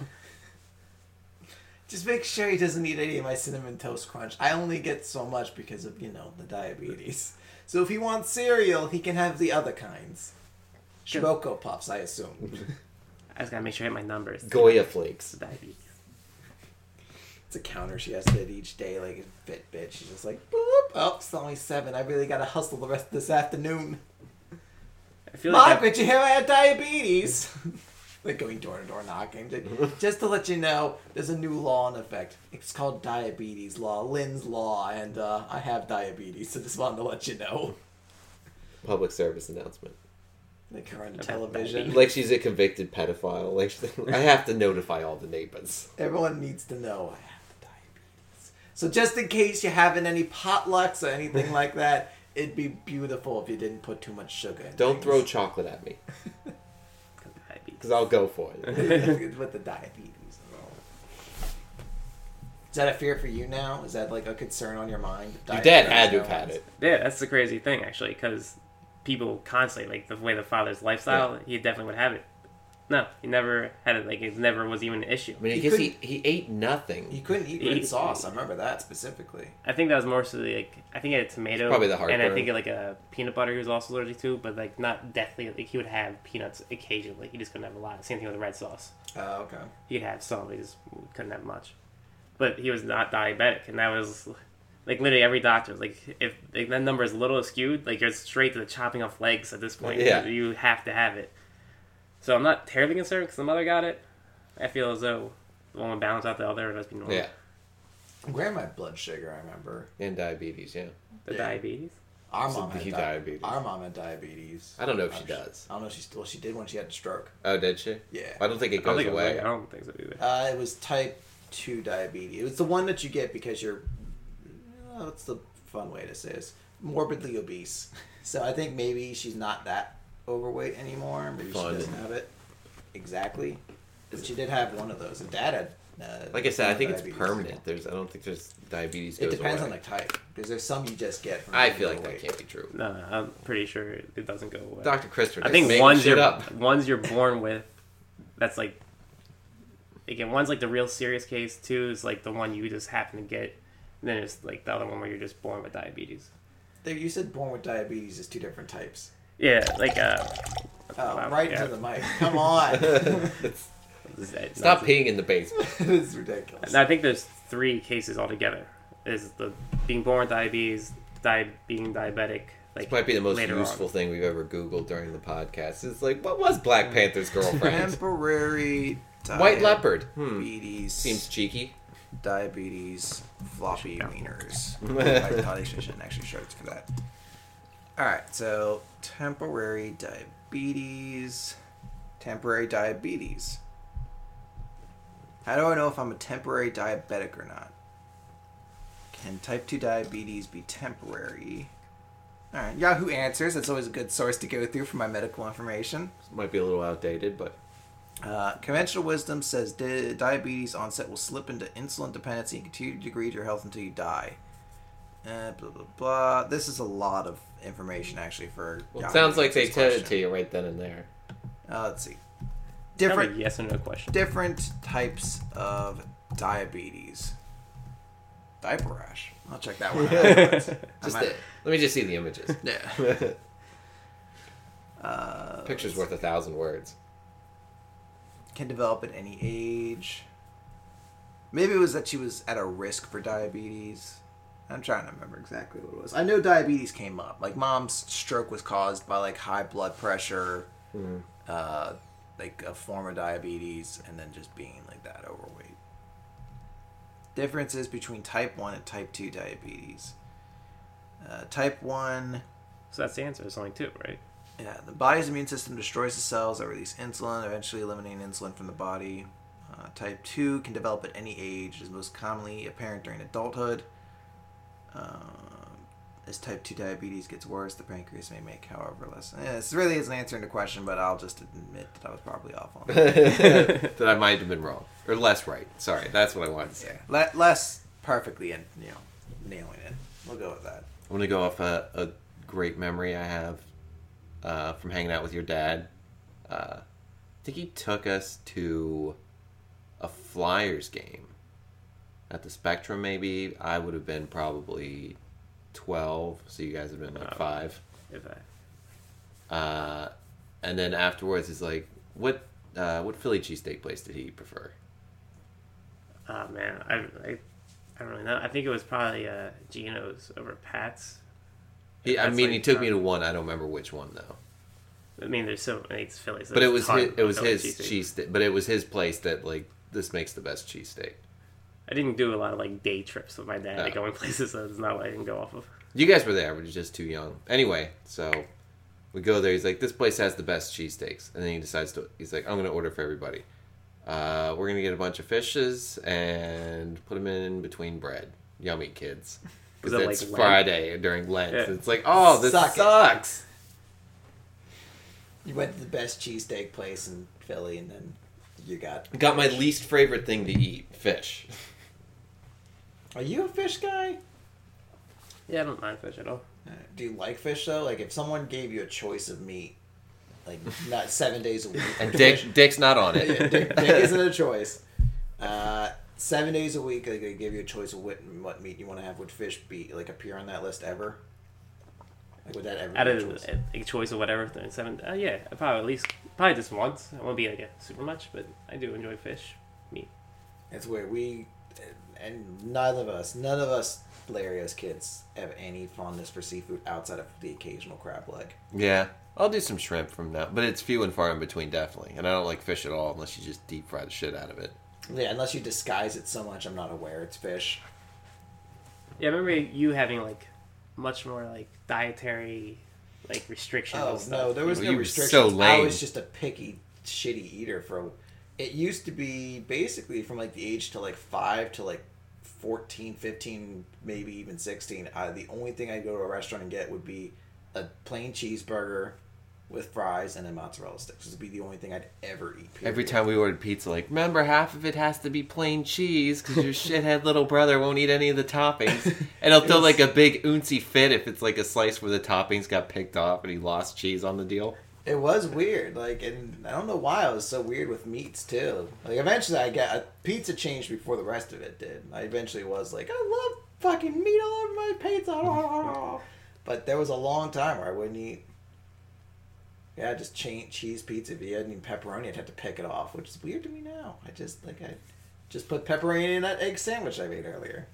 Just make sure he doesn't eat any of my Cinnamon Toast Crunch. I only get so much because of, you know, the diabetes. So if he wants cereal, he can have the other kinds. Good. Schmoko Puffs, I assume. I just gotta make sure I hit my numbers. Goya flakes. The diabetes. It's a counter she has to hit each day, like a Fitbit. She's just like, boop, oh, it's only seven. I really gotta hustle the rest of this afternoon. I feel like Mom, I- did you hear I had diabetes? Like going door to door knocking. Like, just to let you know, there's a new law in effect. It's called diabetes law, Lynn's law, and uh, I have diabetes, so just wanted to let you know. Public service announcement. Like her on the About television. diabetes. Like she's a convicted pedophile. Like I have to notify all the neighbors. Everyone needs to know I have the diabetes. So just in case you're having any potlucks or anything like that, it'd be beautiful if you didn't put too much sugar in Don't things. throw chocolate at me, diabetes. because I'll go for it. With the diabetes and all. Is that a fear for you now? Is that like a concern on your mind? Your dad had to have had it. Yeah, that's the crazy thing, actually, because people constantly, like, the way the father's lifestyle, he definitely would have it. No, he never had it, like, it never was even an issue. I mean, I He guess he, couldn't- he ate nothing. You couldn't eat He- red sauce. I remember that specifically. I think that was more so, like, I think he had tomato. Probably the And I heartburn. think, like, a peanut butter he was also allergic to, but, like, not deathly. Like, he would have peanuts occasionally. He just couldn't have a lot. Same thing with the red sauce. Oh, okay. He could have some, he just couldn't have much. But he was not diabetic, and that was, like, literally every doctor was like, if like, that number is a little skewed, like, you're straight to the chopping off legs at this point. Yeah. You have to have it. So I'm not terribly concerned because the mother got it. I feel as though the one would balance out the other. It must be normal. Yeah. Grandma had blood sugar, I remember. And diabetes, yeah. The Yeah. diabetes. Our So mom had the di- diabetes. Our mom had diabetes. I don't know if I'm she sh- does. I don't know if she still. She did when she had a stroke. Oh, did she? Yeah. I don't think it I don't goes think it was away. like- I don't think so either. Uh, it was type two diabetes. It was the one that you get because you're. Oh, what's the fun way to say this? Morbidly obese. So I think maybe she's not that overweight anymore. Maybe Fun. she doesn't have it exactly. But she did have one of those. And Dad had. Uh, Like I said, I think it's diabetes. permanent. There's, I don't think there's diabetes It goes depends away. on the type because there's some you just get. From I being feel like that overweight. can't be true. No, no, I'm pretty sure it doesn't go away. Doctor Christopher, I just think making one's shit you're up. one's you're born with. That's like. Again, one's like the real serious case. Two is like the one you just happen to get. And then it's like the other one where you're just born with diabetes. There, you said born with diabetes is two different types. Yeah, like uh. Oh, wow, right yeah. into the mic. Come on. Stop peeing in the basement. This is ridiculous. And I think there's three cases altogether. Is the being born with diabetes, di- being diabetic. Like This might be the most later useful on. thing we've ever Googled during the podcast. It's like, what was Black Panther's girlfriend? Temporary White leopard. Hmm. diabetes. Seems cheeky. diabetes floppy wieners. Mm-hmm. I probably shouldn't actually search for that. Alright, so temporary diabetes. Temporary diabetes. How do I know if I'm a temporary diabetic or not? Can type two diabetes be temporary? Alright, Yahoo Answers. That's always a good source to go through for my medical information. Might be a little outdated, but Uh, conventional wisdom says di- diabetes onset will slip into insulin dependency and continue to degrade your health until you die. Uh, blah, blah, blah. This is a lot of information, actually, for... well, it Yahoo sounds like they Answers said it question. to you right then and there. Uh, let's see. Different Different, yes or no question. different types of diabetes. Diaper rash. I'll check that one out. afterwards. I Just might- the, let me just see the images. Yeah. Uh, Picture's worth a thousand words. Can develop at any age. Maybe it was that she was at a risk for diabetes. I'm trying to remember exactly what it was. I know diabetes came up. Like, mom's stroke was caused by, like, high blood pressure, Hmm. uh, like a form of diabetes, and then just being, like, that overweight. Differences between type one and type two diabetes. Uh, type one... So that's the answer. It's only two, right? Yeah, the body's immune system destroys the cells that release insulin, eventually eliminating insulin from the body. Uh, type two can develop at any age, is most commonly apparent during adulthood. Um, as type two diabetes gets worse, the pancreas may make, however, less. Eh, this really isn't answering the question, but I'll just admit that I was probably off on it. That I might have been wrong. Or less right. Sorry, that's what I wanted to say. Yeah, Le- less perfectly and, you know, nailing it. We'll go with that. I'm going to go off a, a great memory I have uh, from hanging out with your dad. Uh, I think he took us to a Flyers game at the Spectrum, maybe. I would have been probably twelve, so you guys have been like Oh. five. If I, Uh, and then afterwards, he's like, "What, uh, what Philly cheesesteak place did he prefer?" oh man, I, I, I don't really know. I think it was probably uh, Gino's over Pat's. He, I That's mean, like he took me our- to one. I don't remember which one though. I mean, there's so many Phillies. But it was There's a his, ton it was of Philly his cheesesteak. cheese. But it was his place that like this makes the best cheesesteak. I didn't do a lot of like day trips with my dad, like Oh. going places. So it's not what I can go off of. You guys were there, but you're just too young. Anyway, so we go there. He's like, "This place has the best cheesesteaks," and then he decides to. He's like, "I'm gonna order for everybody. Uh, we're gonna get a bunch of fishes and put them in between bread. Yummy, kids." Was Because it, it's like, Lent? Friday during Lent. Yeah. It's like, oh, this Suck it. sucks. You went to the best cheesesteak place in Philly, and then you got... Got my least favorite thing to eat: fish. Are you a fish guy? Yeah, I don't mind fish at all. Uh, Do you like fish, though? Like, if someone gave you a choice of meat, like, not seven days a week... And fish- Dick, Dick's not on it. Yeah, Dick, Dick isn't a choice. Uh, seven days a week, like, they give you a choice of what, what meat you want to have. Would fish be, like, appear on that list ever? Like, would that ever Out be a of choice? a, a choice of whatever, then seven. Uh, yeah, probably at least probably just once. It won't be like a super much, but I do enjoy fish meat. It's where we, and none of us, none of us Larry as kids have any fondness for seafood outside of the occasional crab leg. Yeah, I'll do some shrimp from now, but it's few and far in between, definitely. And I don't like fish at all unless you just deep fry the shit out of it. Yeah, unless you disguise it so much, I'm not aware it's fish. Yeah, I remember you having like much more like dietary like restrictions. Oh and stuff. no, there was You no were restrictions. so I lame. was just a picky, shitty eater. For it used to be basically from like the age to like five to like fourteen, fifteen, maybe even sixteen. Uh, the only thing I'd go to a restaurant and get would be a plain cheeseburger with fries and then mozzarella sticks. This would be the only thing I'd ever eat. Period. Every time we ordered pizza, like, remember, half of it has to be plain cheese because your shithead little brother won't eat any of the toppings. And he'll throw was- like a big ooncy fit if it's like a slice where the toppings got picked off and he lost cheese on the deal. It was weird, like, and I don't know why it was so weird with meats too. Like, eventually, I got a pizza changed before the rest of it did. I eventually was like, I love fucking meat all over my pizza, but there was a long time where I wouldn't eat. Yeah, just chain cheese pizza. If you had any pepperoni, I'd have to pick it off, which is weird to me now. I just like I just put pepperoni in that egg sandwich I made earlier.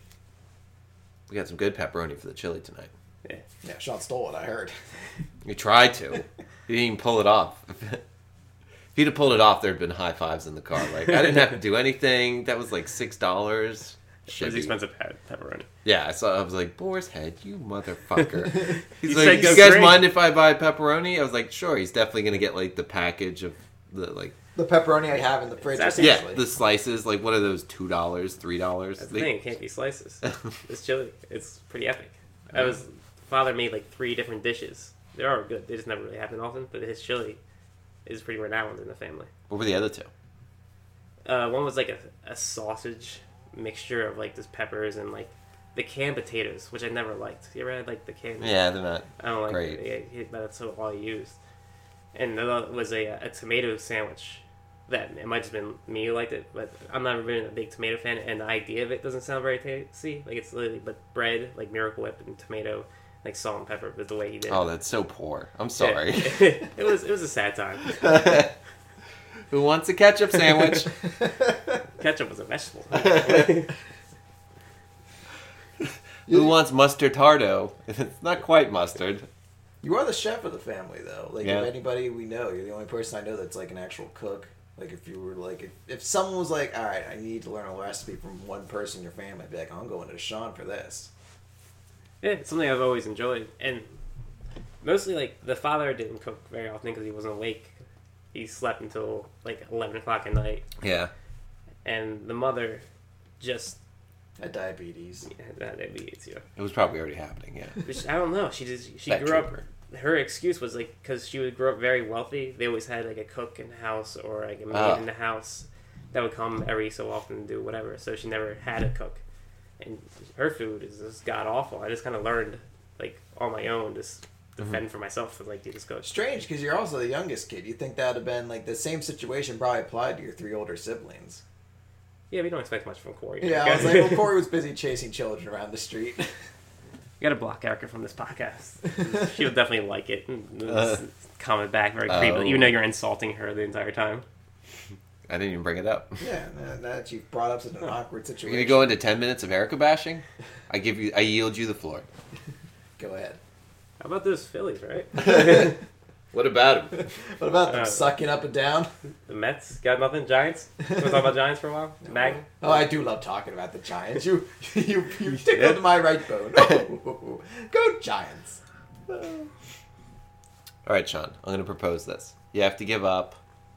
We got some good pepperoni for the chili tonight. Yeah. Yeah, Sean stole it. I heard. You tried to. You didn't even pull it off. If you'd have pulled it off, there'd been high fives in the car. Like, I didn't have to do anything. That was like six dollars. It was expensive pe- pepperoni. Yeah, I saw. I was like, Boar's Head, you motherfucker. He's You like, said go you guys green. mind if I buy pepperoni? I was like, sure. He's definitely gonna get like the package of the like. The pepperoni I have in the fridge. That's- Yeah, essentially. the slices. Like, what are those? Two dollars, three dollars. That's the thing. It can't be slices. It's chili. It's pretty epic. I was father made like three different dishes. They are good. They just never really happen often. But his chili is pretty renowned in the family. What were the other two? Uh, one was like a, a sausage mixture of like just peppers and like the canned potatoes, which I never liked. You ever had like the canned? Yeah, they're not. I don't like Great. it. Yeah, but that's all I used. And the other was a, a tomato sandwich. That it might have just been me who liked it, but I'm not really a big tomato fan, and the idea of it doesn't sound very tasty. Like it's literally but bread, like Miracle Whip and tomato, like salt and pepper, but the way he did. Oh, it. that's so poor. I'm sorry. it was it was a sad time. Who wants a ketchup sandwich? Ketchup was a vegetable. Who wants mustard tardo? It's not quite mustard. You are the chef of the family, though. Like, Yeah. if anybody we know, you're the only person I know that's like an actual cook. Like, if you were like, if, if someone was like, all right, I need to learn a recipe from one person in your family, I'd be like, I'm going to Sean for this. Yeah, it's something I've always enjoyed, and mostly like the father didn't cook very often because he wasn't awake. He slept until like eleven o'clock at night, Yeah. and the mother just At diabetes. yeah, that diabetes, yeah. It was probably already happening, yeah. Which I don't know. She just she That grew trooper. up. Her excuse was like because she would grow up very wealthy. They always had like a cook in the house or like a maid Ah. in the house that would come every so often to do whatever. So she never had a cook, and her food is just god awful. I just kind of learned like on my own, just to Mm-hmm. fend for myself and like do this cook. Strange, because you're also the youngest kid. You'd think that would have been like the same situation probably applied to your three older siblings. Yeah, we don't expect much from Corey. Yeah, I was like, well, Corey was busy chasing children around the street. You gotta block Erica from this podcast. She would definitely like it and Uh, comment back very oh. creepily, even though you're insulting her the entire time. I didn't even bring it up. Yeah, now now that you've brought up such an awkward You're situation. gonna go into ten minutes of Erica bashing? I give you. I yield you the floor. Go ahead. How about those Phillies, right? What about him? What about them Uh, sucking up and down? The Mets got nothing. Giants. You want to talk about Giants for a while? Mag. Oh, I do love talking about the Giants. You you, you tickled my right bone. Oh, go Giants. All right, Sean. I'm gonna propose this. You have to give up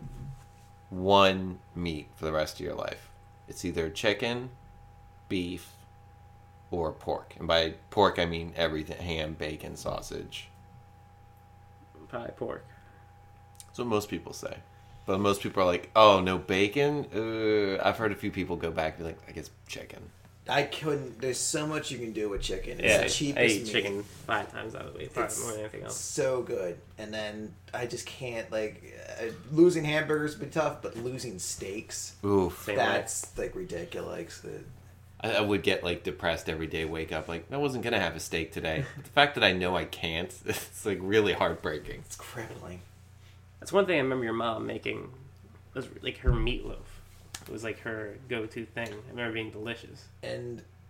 one meat for the rest of your life. It's either chicken, beef, or pork. And by pork, I mean everything: ham, bacon, sausage. Probably pork. That's what most people say. But most people are like, "Oh, no bacon." Uh, I've heard a few people go back and be like, "I guess chicken." I couldn't. There's so much you can do with chicken. It's Yeah, the cheapest I eat meat. chicken five times out of the week, probably It's more than anything else. so good. And then I just can't like uh, losing hamburgers would be tough, but losing steaks, Oof. Same way. that's like ridiculous. The- I, I would get like depressed every day. Wake up like I wasn't gonna have a steak today. The fact that I know I can't, it's like really heartbreaking. It's crippling. That's one thing I remember your mom making. Was like her meatloaf. It was like her go-to thing. I remember being delicious. And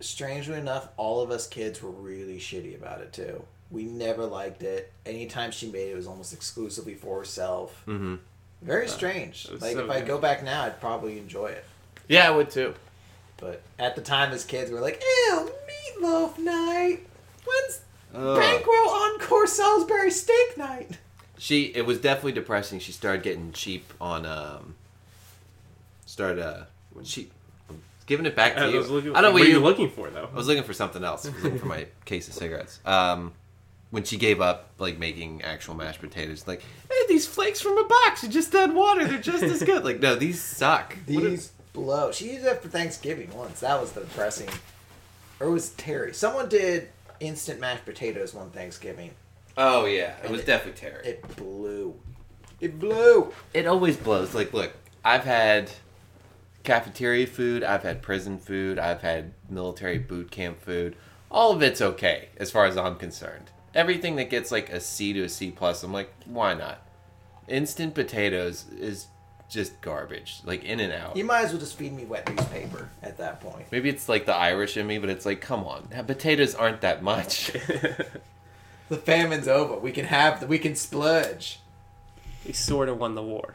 strangely enough, all of us kids were really shitty about it too. We never liked it. Anytime she made it, it was almost exclusively for herself. Mm-hmm. Very strange. it was Like so if I good. go back now, I'd probably enjoy it. Yeah, I would too. But at the time, as kids, we were like, "Ew, meatloaf night. When's Banquo Encore Salisbury steak night?" She, it was definitely depressing. She started getting cheap on, um, started, uh, she, I'm giving it back to I you. was looking, I don't know what what are you you, looking for, though? I was looking for something else. I was looking for my case of cigarettes. Um, when she gave up, like, making actual mashed potatoes, like, hey, these flakes from a box, you just add water, they're just as good. Like, no, these suck. What These is- blow. She used it for Thanksgiving once. That was the depressing. Or it was Terry. Someone did instant mashed potatoes one Thanksgiving. Oh, yeah, it And was it- definitely terrible. It blew. It blew. It always blows. Like, look, I've had cafeteria food, I've had prison food, I've had military boot camp food. All of it's okay, as far as I'm concerned. Everything that gets like a C to a C plus, I'm like, why not? Instant potatoes is just garbage, like in and out. You might as well just feed me wet newspaper at that point. Maybe it's like the Irish in me, but it's like, come on, potatoes aren't that much. The famine's over. We can have. The, we can splurge. He sort of won the war.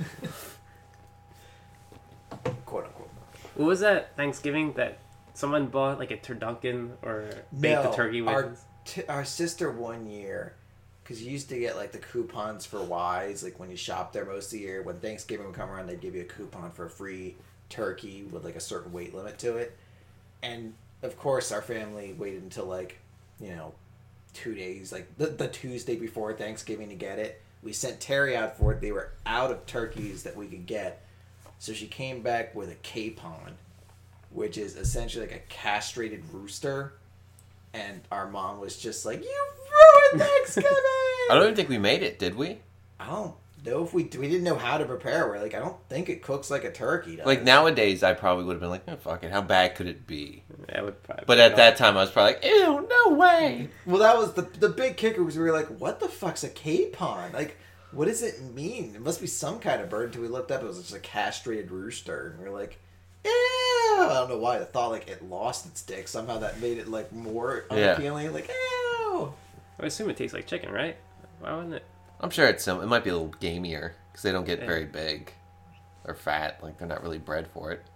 Quote unquote. What was that Thanksgiving that someone bought like a turducken or baked No, the turkey with? our t- our sister one year, because you used to get like the coupons for Wise, like when you shop there most of the year. When Thanksgiving would come around, they'd give you a coupon for a free turkey with like a certain weight limit to it. And of course, our family waited until like, you know, two days, like the, the Tuesday before Thanksgiving to get it. We sent Terry out for it. They were out of turkeys that we could get. So she came back with a capon, which is essentially like a castrated rooster. And our mom was just like, "You ruined Thanksgiving!" I don't even think we made it, did we? I don't know if we we didn't know how to prepare. We're like, I don't think it cooks like a turkey does. Like nowadays, I probably would have been like, oh, fuck it, how bad could it be? That would probably But be at it that time, I was probably like, ew, no way. Well, that was the the big kicker was we were like, what the fuck's a capon? Like, what does it mean? It must be some kind of bird. Until we looked up, it was just a castrated rooster, and we we're like, ew. I don't know why. I thought like it lost its dick. Somehow that made it like more Yeah. unappealing. Like, ew. I assume it tastes like chicken, right? Why wouldn't it? I'm sure it's some. It might be a little gamier because they don't get Yeah. very big or fat. Like they're not really bred for it.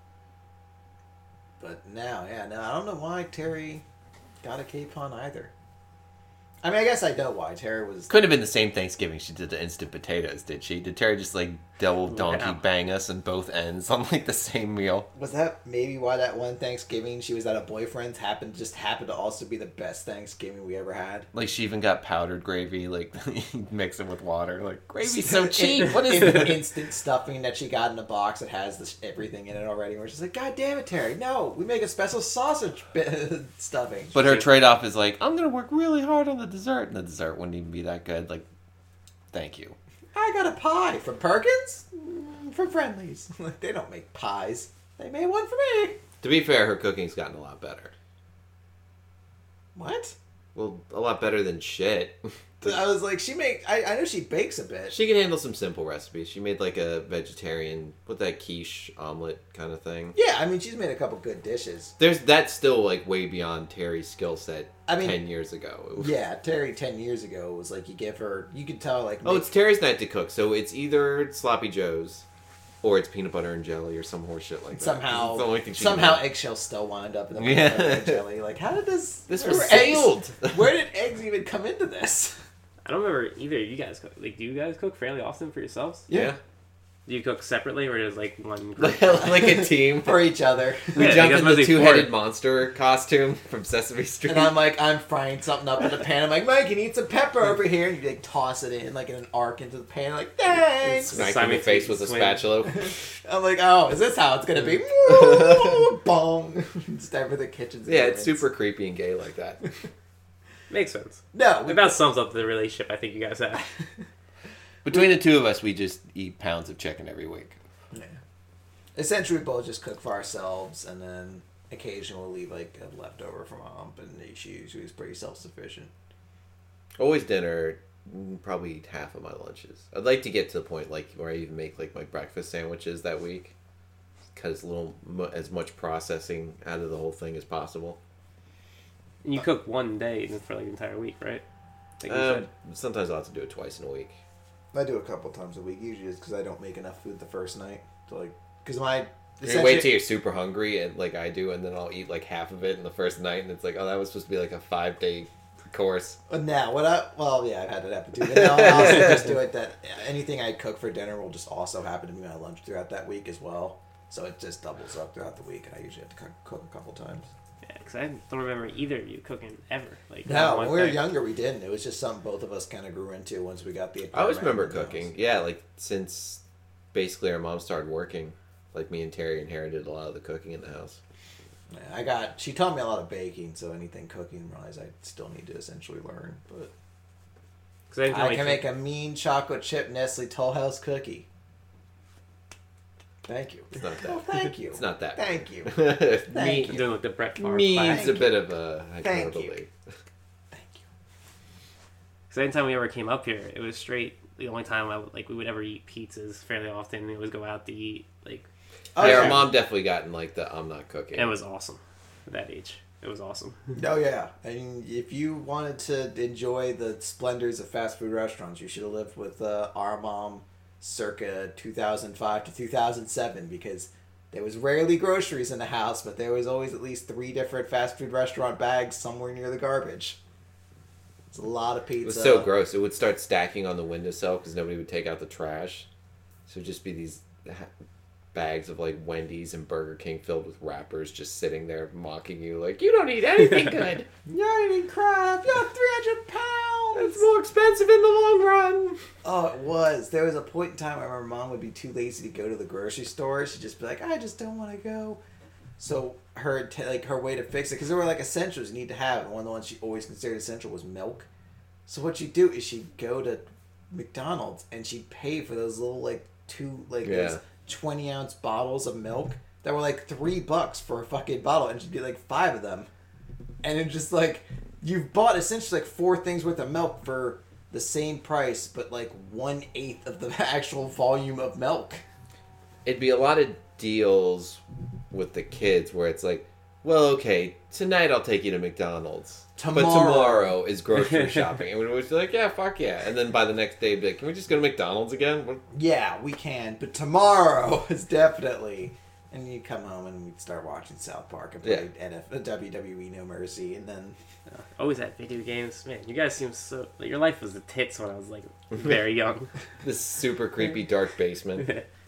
But now, yeah, no, I don't know why Terry got a capon either. I mean, I guess I know why Terry was. Couldn't have been the same Thanksgiving she did the instant potatoes, did she? Did Terry just like double donkey Yeah. bang us on both ends on like the same meal? Was that maybe why that one Thanksgiving she was at a boyfriend's happened just happened to also be the best Thanksgiving we ever had? Like she even got powdered gravy, like mix it with water. Like gravy's so cheap. In- What is in this? instant stuffing that she got in a box that has this, everything in it already? We're just like, God damn it, Terry! No, we make a special sausage bit- stuffing. But her trade off is like, I'm gonna work really hard on the dessert, and the dessert wouldn't even be that good. Like, thank you. I got a pie from Perkins, Mm, from Friendlies. Like, they don't make pies. They made one for me. To be fair, her cooking's gotten a lot better. What? Well, a lot better than shit. I was like, she make. I, I know she bakes a bit. She can handle some simple recipes. She made like a vegetarian, with that quiche omelet kind of thing. Yeah, I mean, she's made a couple good dishes. There's that's still like way beyond Terry's skill set. I mean- ten years ago. It was- Yeah, Terry ten years ago was like, you give her, you could tell like. Oh, make- it's Terry's night to cook, so it's either sloppy joes, or it's peanut butter and jelly, or some horse shit like that. somehow It's the only thing she can somehow make. eggshells still wind up in the Yeah. yeah. jelly. Like, how did this? This where was were eggs- sealed. Where did eggs even come into this? I don't remember either of you guys cook. Like, do you guys cook fairly often for yourselves? Yeah, Do you cook separately or is like one group? like a team. For each other. We Yeah, jump because in the mostly two-headed four. monster costume from Sesame Street. And I'm like, I'm frying something up in the pan. I'm like, Mike, you need some pepper over here. And you like toss it in like in an arc into the pan. Like, thanks. Smack in the face with a Swing. spatula. I'm like, oh, is this how it's gonna be? Bong. Just over the kitchen's Yeah, it's elements. super creepy and gay like that. Makes sense. No, we, About sums up the relationship I think you guys have. Between the two of us, we just eat pounds of chicken every week. yeah. Essentially, we both just cook for ourselves, and then occasionally we'll leave like a leftover from mom, but she usually is pretty self sufficient. Always dinner, mm, probably eat half of my lunches. I'd like to get to the point like where I even make like my breakfast sandwiches that week. cut as little mu- as much processing out of the whole thing as possible. And you cook one day for like the entire week, right? Like you Um, said. sometimes I'll have to do it twice in a week. I do a couple times a week, usually it's because I don't make enough food the first night. So like, because my You wait till you're super hungry, and like I do, and then I'll eat like half of it in the first night, and it's like, oh, that was supposed to be like a five day course. But now, what I well, yeah, I've had it happen too. But now I also just do it that anything I cook for dinner will just also happen to be my lunch throughout that week as well. So it just doubles up throughout the week, and I usually have to cook, cook a couple times. Yeah, because I don't remember either of you cooking ever. Like No, not when one we were thing. younger, we didn't. It was just something both of us kind of grew into once we got the. I always apartment remember and the cooking. house. Yeah, like since basically our mom started working, like me and Terry inherited a lot of the cooking in the house. Yeah, I got. She taught me a lot of baking, so anything cooking wise, I still need to essentially learn. But 'Cause I, didn't I like can make a mean chocolate chip Nestle Toll House cookie. Thank you. It's not Well, that. thank you. It's not that. Thank you. Thank Thank I'm you. doing like the Brett Favre Means class. a bit of a Thank hyperbole. you. Thank you. Because anytime we ever came up here, it was straight. The only time I would, like we would ever eat pizzas fairly often. We would go out to eat like, Oh, yeah, yeah. our mom definitely got in like the I'm not cooking. and it was awesome. At that age, it was awesome. Oh yeah, I mean, if you wanted to enjoy the splendors of fast food restaurants, you should have lived with uh, our mom, circa two thousand five to two thousand seven, because there was rarely groceries in the house, but there was always at least three different fast food restaurant bags somewhere near the garbage. It's a lot of pizza. It was so gross. It would start stacking on the windowsill because nobody would take out the trash. So it would just be these ha- bags of like Wendy's and Burger King filled with wrappers just sitting there mocking you like, you don't eat anything good. You're eating crap. You're three hundred pounds. It's more expensive in the long run. Oh, it was. There was a point in time where my mom would be too lazy to go to the grocery store. She'd just be like, I just don't want to go. So her t- like her way to fix it, because there were like essentials you need to have, and one of the ones she always considered essential was milk. So what she'd do is she'd go to McDonald's and she'd pay for those little like two like Yeah. those twenty ounce bottles of milk that were like three bucks for a fucking bottle, and she'd get like five of them, and it's just like you've bought essentially like four things worth of milk for the same price, but like one eighth of the actual volume of milk. It'd be a lot of deals with the kids where it's like, well, okay, tonight I'll take you to McDonald's. But Tomorrow. tomorrow is grocery shopping. And we'd always be like, yeah, fuck yeah. And then by the next day, it'd be like, can we just go to McDonald's again? What- Yeah, we can, but tomorrow is definitely. And you come home and we'd start watching South Park and play N F- W W E No Mercy, and then Always had video games, man. You guys seem so. Like, your life was the tits when I was like very young. This super creepy dark basement.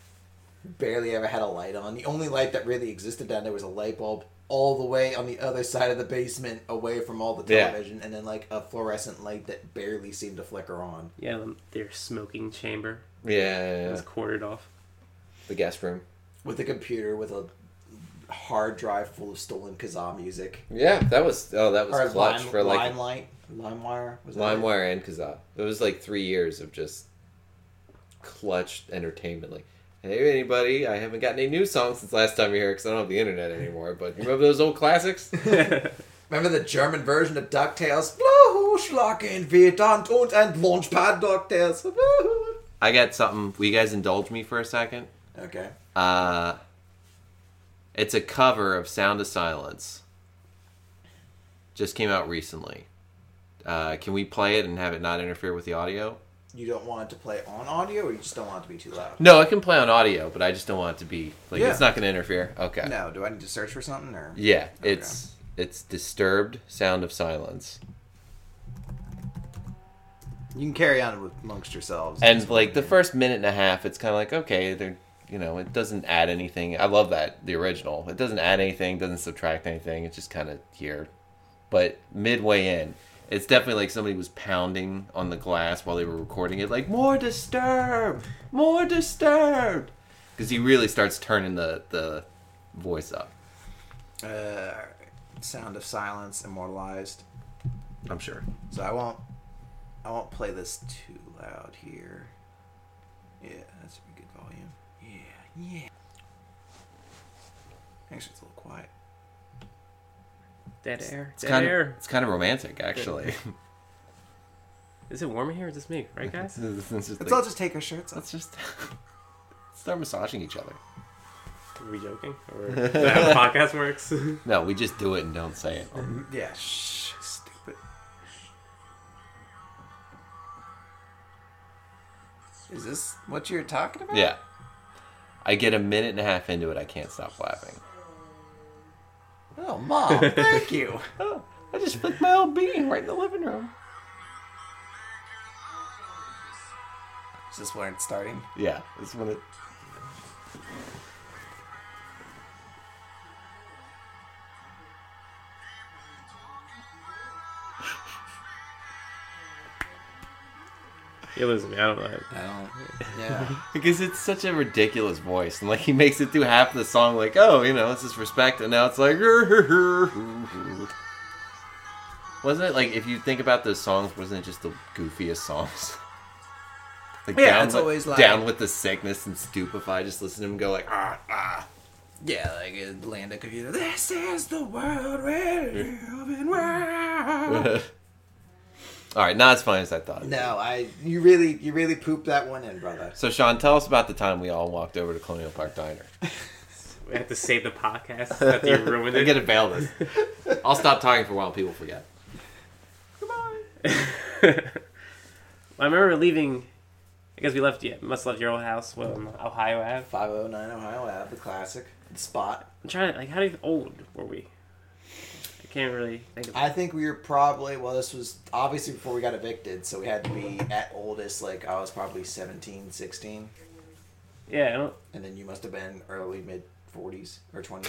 barely ever had a light on. The only light that really existed down there was a light bulb all the way on the other side of the basement, away from all the Yeah. television, and then like a fluorescent light that barely seemed to flicker on. Yeah, um, their smoking chamber Yeah, yeah, yeah. was quartered off. The guest room. With a computer with a hard drive full of stolen Kazaa music. Yeah, that was oh that was Or clutch Lime, for like Limelight, LimeWire. Was that it? LimeWire and Kazaa. It was like three years of just clutch entertainment. Like, hey anybody, I haven't gotten any new songs since last time you were here because I don't have the internet anymore. But you remember those old classics? Remember the German version of DuckTales? Blue Schlagen wir dann und ein Launchpad DuckTales. I got something. Will you guys indulge me for a second? Okay. Uh, it's a cover of Sound of Silence. Just came out recently. Uh, can we play it and have it not interfere with the audio? You don't want it to play on audio, or you just don't want it to be too loud? No, it can play on audio, but I just don't want it to be like Yeah. it's not going to interfere. Okay. No. Do I need to search for something, or? Yeah, Okay. it's it's Disturbed Sound of Silence. You can carry on with amongst yourselves. And like the first minute and a half, it's kind of like okay, they're you know, it doesn't add anything. I love that the original. It doesn't add anything, doesn't subtract anything. It's just kind of here. But midway in, it's definitely like somebody was pounding on the glass while they were recording it, like more Disturbed, more Disturbed, because he really starts turning the the voice up. Uh, Sound of Silence immortalized. I'm sure. So I won't. I won't play this too loud here. Yeah, that's a pretty good volume. Yeah, yeah. Actually, it's a little quiet. Dead air. It's Dead kind air. of it's kind of romantic, actually. Is it warm in here? Or is this me? Right, guys? It's just Let's like- all just take our shirts off. Let's just start massaging each other. Are we joking? Or is that how the podcast works? No, we just do it and don't say it. Yeah, shh, stupid. Is this what you're talking about? Yeah. I get a minute and a half into it, I can't stop laughing. Oh, Mom, thank you. Oh, I just flicked my old bean right in the living room. Is this when it's starting? Yeah, this one. It... You're losing me. I don't know. I don't. Yeah. Because it's such a ridiculous voice, and like he makes it through half the song, like, oh, you know, it's just respect, and now it's like, wasn't it like if you think about those songs, wasn't it just the goofiest songs? Like Yeah, down it's with, always like- down with the sickness and stupefy. Just listen to him go like ah ah. Yeah, like it land a computer. This is the world we're living. Wow. All right, not as fun as I thought. No, I you really you really pooped that one in, brother. So Sean, tell us about the time we all walked over to Colonial Park Diner. We have to save the podcast after you ruined I it. get to bail this. I'll stop talking for a while. People forget. I remember leaving. I guess we left. Yeah, must have left your old house on Ohio Ave. five oh nine Ohio Ave, the classic the spot. I'm trying to like. How old were we? I can't really think of. I think we were probably well. This was obviously before we got evicted, so we had to be at oldest. Like I was probably seventeen, sixteen, Yeah, I don't. and then you must have been early mid forties or twenties.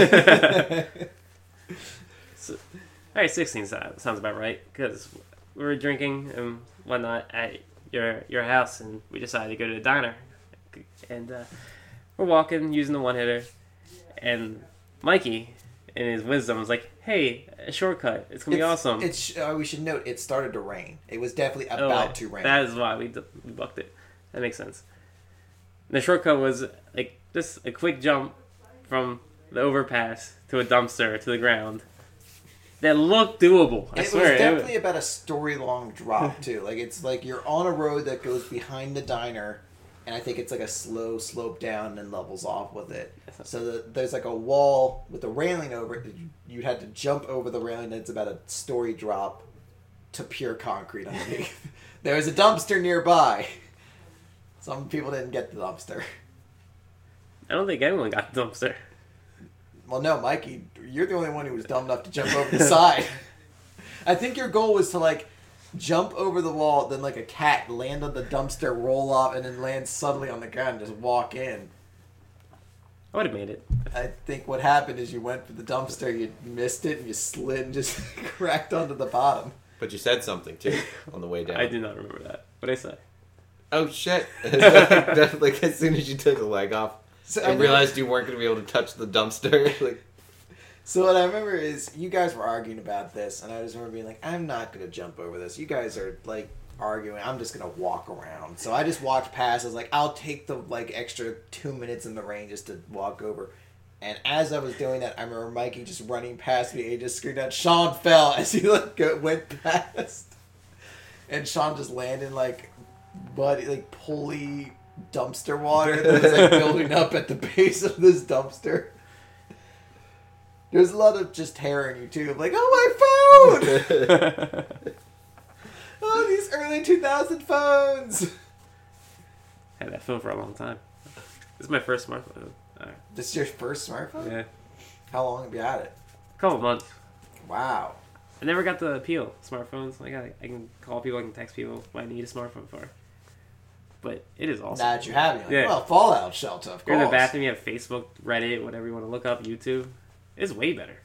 So, all right, sixteen sounds sounds about right because we were drinking and whatnot at your your house, and we decided to go to the diner, and uh, we're walking using the one hitter, and Mikey, in his wisdom, was like, "Hey, a shortcut. It's gonna be awesome." It's uh, we should note it started to rain. It was definitely Oh, about right. to rain. That is why we, d- we bucked it. That makes sense. The shortcut was like just a quick jump from the overpass to a dumpster to the ground. That looked doable. I it swear. was definitely about a story long drop too. Like it's like you're on a road that goes behind the diner, and I think it's like a slow slope down and levels off with it. So the, there's like a wall with a railing over it. That you, you'd had to jump over the railing. And it's about a story drop to pure concrete underneath. There was a dumpster nearby. Some people didn't get the dumpster. I don't think anyone got the dumpster. Well, no, Mikey, you're the only one who was dumb enough to jump over the side. I think your goal was to, like, jump over the wall, then, like a cat, land on the dumpster, roll off, and then land suddenly on the ground and just walk in. I would have made it. I think what happened is you went for the dumpster, you missed it, and you slid and just cracked onto the bottom. But you said something too on the way down. I do not remember that. What did I say? Oh shit! Definitely, like, as soon as you took the leg off, So I realized you weren't going to be able to touch the dumpster. Like, So what I remember is you guys were arguing about this, and I just remember being like, I'm not going to jump over this. You guys are, like, arguing. I'm just going to walk around. So I just walked past. I was like, I'll take the, like, extra two minutes in the rain just to walk over. And as I was doing that, I remember Mikey just running past me, and he just screamed out, Sean fell, as he, like, go, went past. And Sean just landed, like, muddy, like, pulley dumpster water that was, like, building up at the base of this dumpster. There's a lot of just hair in you, too. I'm like, oh, my phone! Oh, these early two thousand phones! I had that phone for a long time. This is my first smartphone. Uh, This is your first smartphone? yeah. How long have you had it? A couple months. Wow. I never got the appeal. Smartphones. Like I, I can call people, I can text people what I need a smartphone for. But it is awesome. Now that you're having it. Like, Yeah. Well, Fallout Shelter, of You're course. in the bathroom, you have Facebook, Reddit, whatever you want to look up, YouTube. It's way better.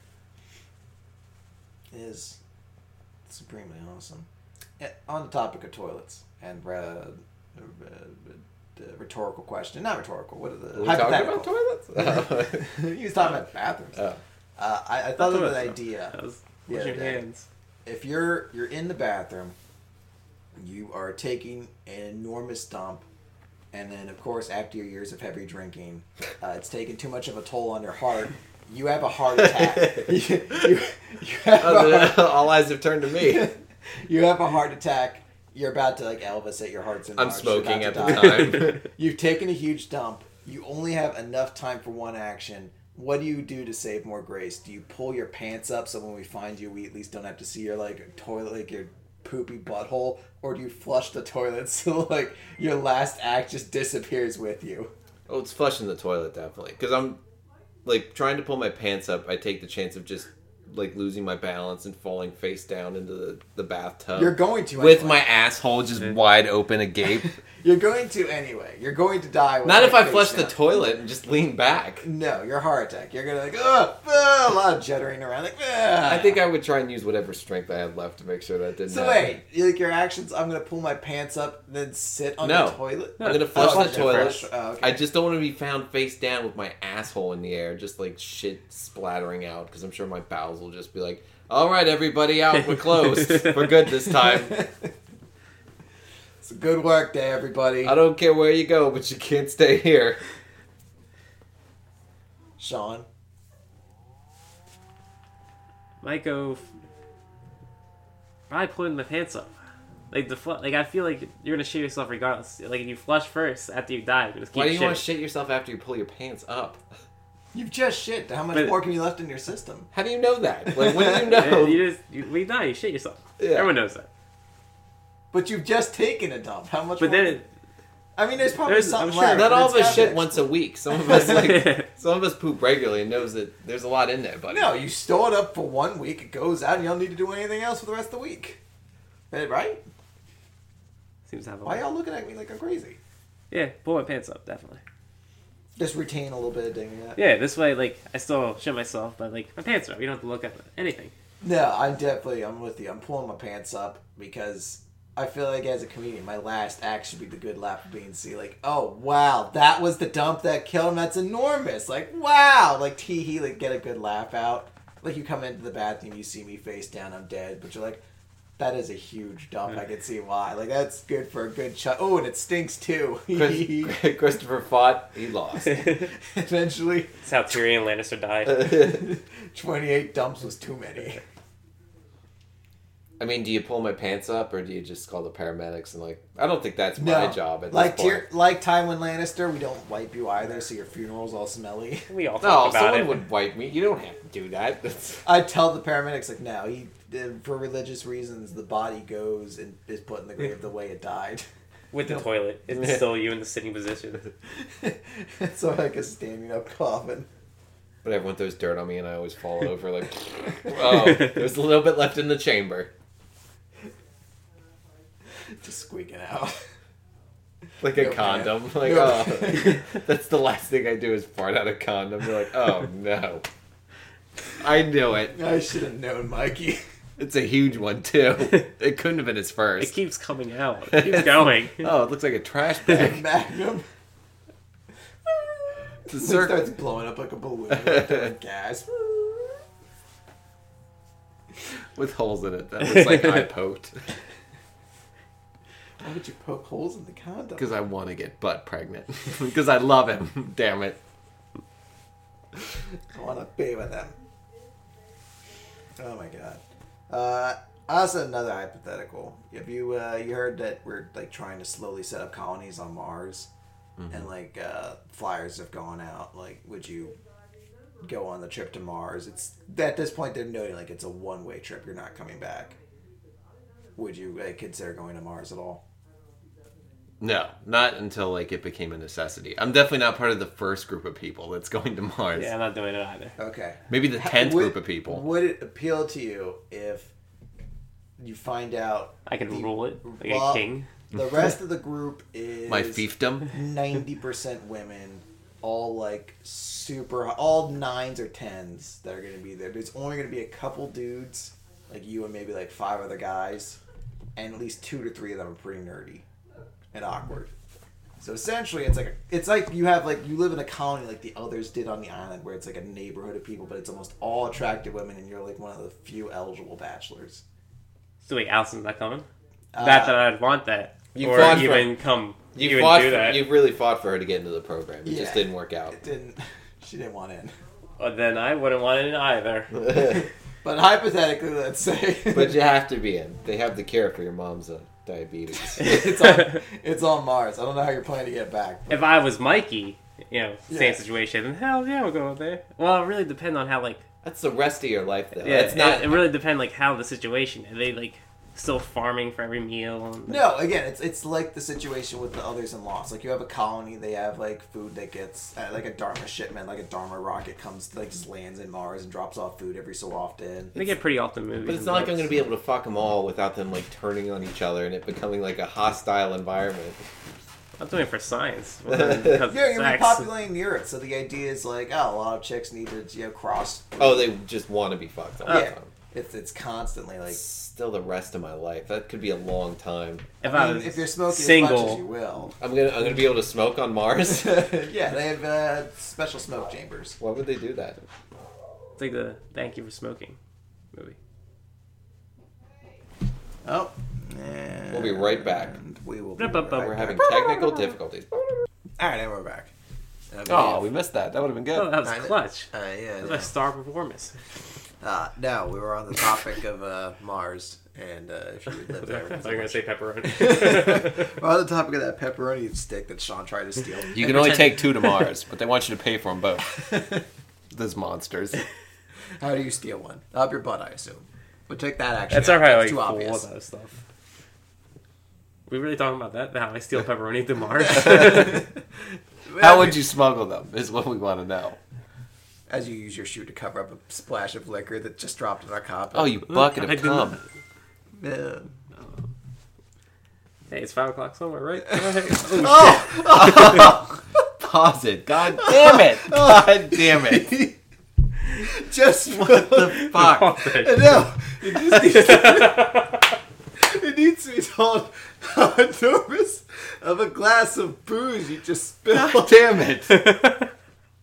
It is supremely awesome. Eh, on the topic of toilets and uh, uh, uh, rhetorical question. Not rhetorical. What are the... Are we talking about hypothetical. toilets? He was talking about bathrooms. Oh. Uh, I, I thought of an Toilets, though. idea. That was the wash other your day. hands. If you're you're in the bathroom, you are taking an enormous dump, and then of course after your years of heavy drinking, uh, it's taken too much of a toll on your heart. You have a heart attack. you, you, you have Oh, a the- heart, all eyes have turned to me. you have a heart attack. You're about to like Elvis at your heart's in I'm March. smoking You're at about the to die. time. You've taken a huge dump. You only have enough time for one action. What do you do to save more grace? Do you pull your pants up so when we find you, we at least don't have to see your like toilet, like your poopy butthole, or do you flush the toilet so like your last act just disappears with you? Oh, it's flushing the toilet definitely. Because I'm like trying to pull my pants up. I take the chance of just like losing my balance and falling face down into the, the bathtub. You're going to with anyway. my asshole just wide open agape. You're going to anyway. You're going to die. With Not if I face flush down. the toilet and just lean back. No, you're heart attack. You're gonna like, oh, oh, a lot of juddering around, like, ah. I think I would try and use whatever strength I had left to make sure that didn't So happen. wait, you like your actions? I'm gonna pull my pants up, then sit on No. the toilet. I'm gonna flush Oh, the okay, toilet. flush- oh, okay. I just don't want to be found face down with my asshole in the air, just like shit splattering out, because I'm sure my bowels will just be like, all right, everybody out, we're closed. We're good this time. It's a good work day, everybody. I don't care where you go, but you can't stay here. Sean. Might go. f- Probably pulling my pants up. Like the fl- like I feel like you're gonna shit yourself regardless. Like if you flush first after you die, you just keep Why do you shitting. want to shit yourself after you pull your pants up? You've just shit. How much But- more can you left in your system? How do you know that? Like, when do you Yeah, know? you just you, when you die, you shit yourself. Yeah. Everyone knows that. But you've just taken a dump. How much But more? then it, I mean, there's probably there's- something I'm sure- left. Not but all it's of us got shit to- once a week. Some of us like, some of us poop regularly and knows that there's a lot in there, buddy. No, you store it up for one week. It goes out, and you don't need to do anything else for the rest of the week. Right? seems to have a Why y'all looking at me like I'm crazy? Yeah, pull my pants up, definitely. Just retain a little bit of dignity. Yeah, this way, like, I still shit myself, but, like, my pants are up. You don't have to look at anything. No, I'm definitely, I'm with you. I'm pulling my pants up because I feel like as a comedian, my last act should be the good laugh of being see, like, oh, wow, that was the dump that killed him. That's enormous. Like, wow. Like, tee hee, like, get a good laugh out. Like, you come into the bathroom, you see me face down, I'm dead. But you're like, that is a huge dump. I can see why. Like, that's good for a good shot. Oh, and it stinks, too. Chris, Christopher fought, he lost. Eventually, That's how Tyrion Lannister died. twenty-eight dumps was too many. I mean, do you pull my pants up, or do you just call the paramedics and like? I don't think that's No. my job at like this point. Tyr- like Tywin Lannister, we don't wipe you either, so your funeral's all smelly. We all No, talk about someone it. would wipe me. You don't have to do that. That's... I tell the paramedics, like, no, he, for religious reasons, the body goes and is put in the grave the way it died. With the No. toilet. It's still you in the sitting position. It's like a standing up coffin. But everyone throws dirt on me, and I always fall over. Like, oh, there's a little bit left in the chamber, Just squeaking out. like a No, condom. man. Like, No. oh, that's the last thing I do is fart out a condom. You're like, oh no, I knew it. I should have known, Mikey. It's a huge one too. It couldn't have been his It first. keeps coming out. It keeps going. Oh, it looks like a trash bag. Magnum. It's a It circle. starts blowing up like a balloon with gas. With holes in it that looks like I poked. Why would you poke holes in the condom? Because I want to get butt pregnant. Because I love him. Damn it. I want to be with them. Oh my god. Uh, also another hypothetical. Have you uh, you heard that we're like trying to slowly set up colonies on Mars, Mm-hmm. and like uh, flyers have gone out. Like, would you go on the trip to Mars? It's at this point they're noting like it's a one way trip. You're not coming back. Would you uh, consider going to Mars at all? No, not until like it became a necessity. I'm definitely not part of the first group of people that's going to Mars. Yeah, I'm not doing it either. Okay. Maybe the tenth Would- group of people. Would it appeal to you if you find out I can the- rule it like well, a king. The rest of the group is My fiefdom. ninety percent women, all like super, all nines or tens that are going to be there. There's only going to be a couple dudes, like you and maybe like five other guys, and at least two to three of them are pretty nerdy and awkward. So essentially, it's like a, it's like you have like you live in a colony like the others did on the island, where it's like a neighborhood of people, but it's almost all attractive women, and you're like one of the few eligible bachelors. So wait, Allison's not coming? Uh, Not that I'd want that. You or fought for- even come You even fought do for, that. you really fought for her to get into the program. It Yeah. just didn't work out. It didn't. She didn't want in. Well, then I wouldn't want it either. But hypothetically, let's say But you have to be in. They have the cure for your mom's uh, diabetes. it's on it's on Mars. I don't know how you're planning to get back. but- If I was Mikey you know, Yeah. same situation. And hell yeah, we'll go there. Well, it really depends on how like. That's the rest of your life, though. Yeah, That's not. It, it really depends like how the situation. Are they like still farming for every meal? And, like, No, again, it's it's like the situation with the others in Lost. Like you have a colony, they have like food that gets uh, like a Dharma shipment, like a Dharma rocket comes like just lands in Mars and drops off food every so often. They get pretty often movies. But it's and not like I'm books. going to be able to fuck them all without them like turning on each other and it becoming like a hostile environment. I'm doing it for science. Because Yeah, of you're sex. repopulating the Earth, so the idea is like, oh, a lot of chicks need to you know cross. Oh, they just want to be fucked all the yeah, time. it's it's constantly like. Still the rest of my life. That could be a long time. If I I mean, was if you're smoking single, as much as you will. I'm gonna I'm gonna be able to smoke on Mars. Yeah, they have uh, special smoke chambers. Why would they do that? it's like the Thank You for Smoking movie. Oh, and We'll be right back. We will. Be Ba- ba- ba- right We're back. having technical difficulties. All right, and we're back. I Oh, believe- we missed that. That would have been good. Oh, that was I know. clutch. Uh, yeah. That was no. a star performance. Uh, no, we were on the topic of uh, Mars, and uh, if you would live I there. thought you were going to say pepperoni. We're on the topic of that pepperoni stick that Sean tried to steal. You And can only pretend- take two to Mars, but they want you to pay for them both. Those monsters. How do you steal one? Up your butt, I assume. But take that action. That's out. alright, That's like, too full obvious. of that stuff. We really talking about that? How I steal pepperoni to Mars? How would you smuggle them? Is what we want to know. As you use your shoe to cover up a splash of liquor that just dropped in our cup. Oh, you bucket I of did not- cum. Yeah. Hey, it's five o'clock somewhere, right? Oh, Oh! Pause it. God damn it. God damn it. Just What the fuck? shit. No, it just needs to, it needs to be told how enormous of a glass of booze you just spilled. God damn it.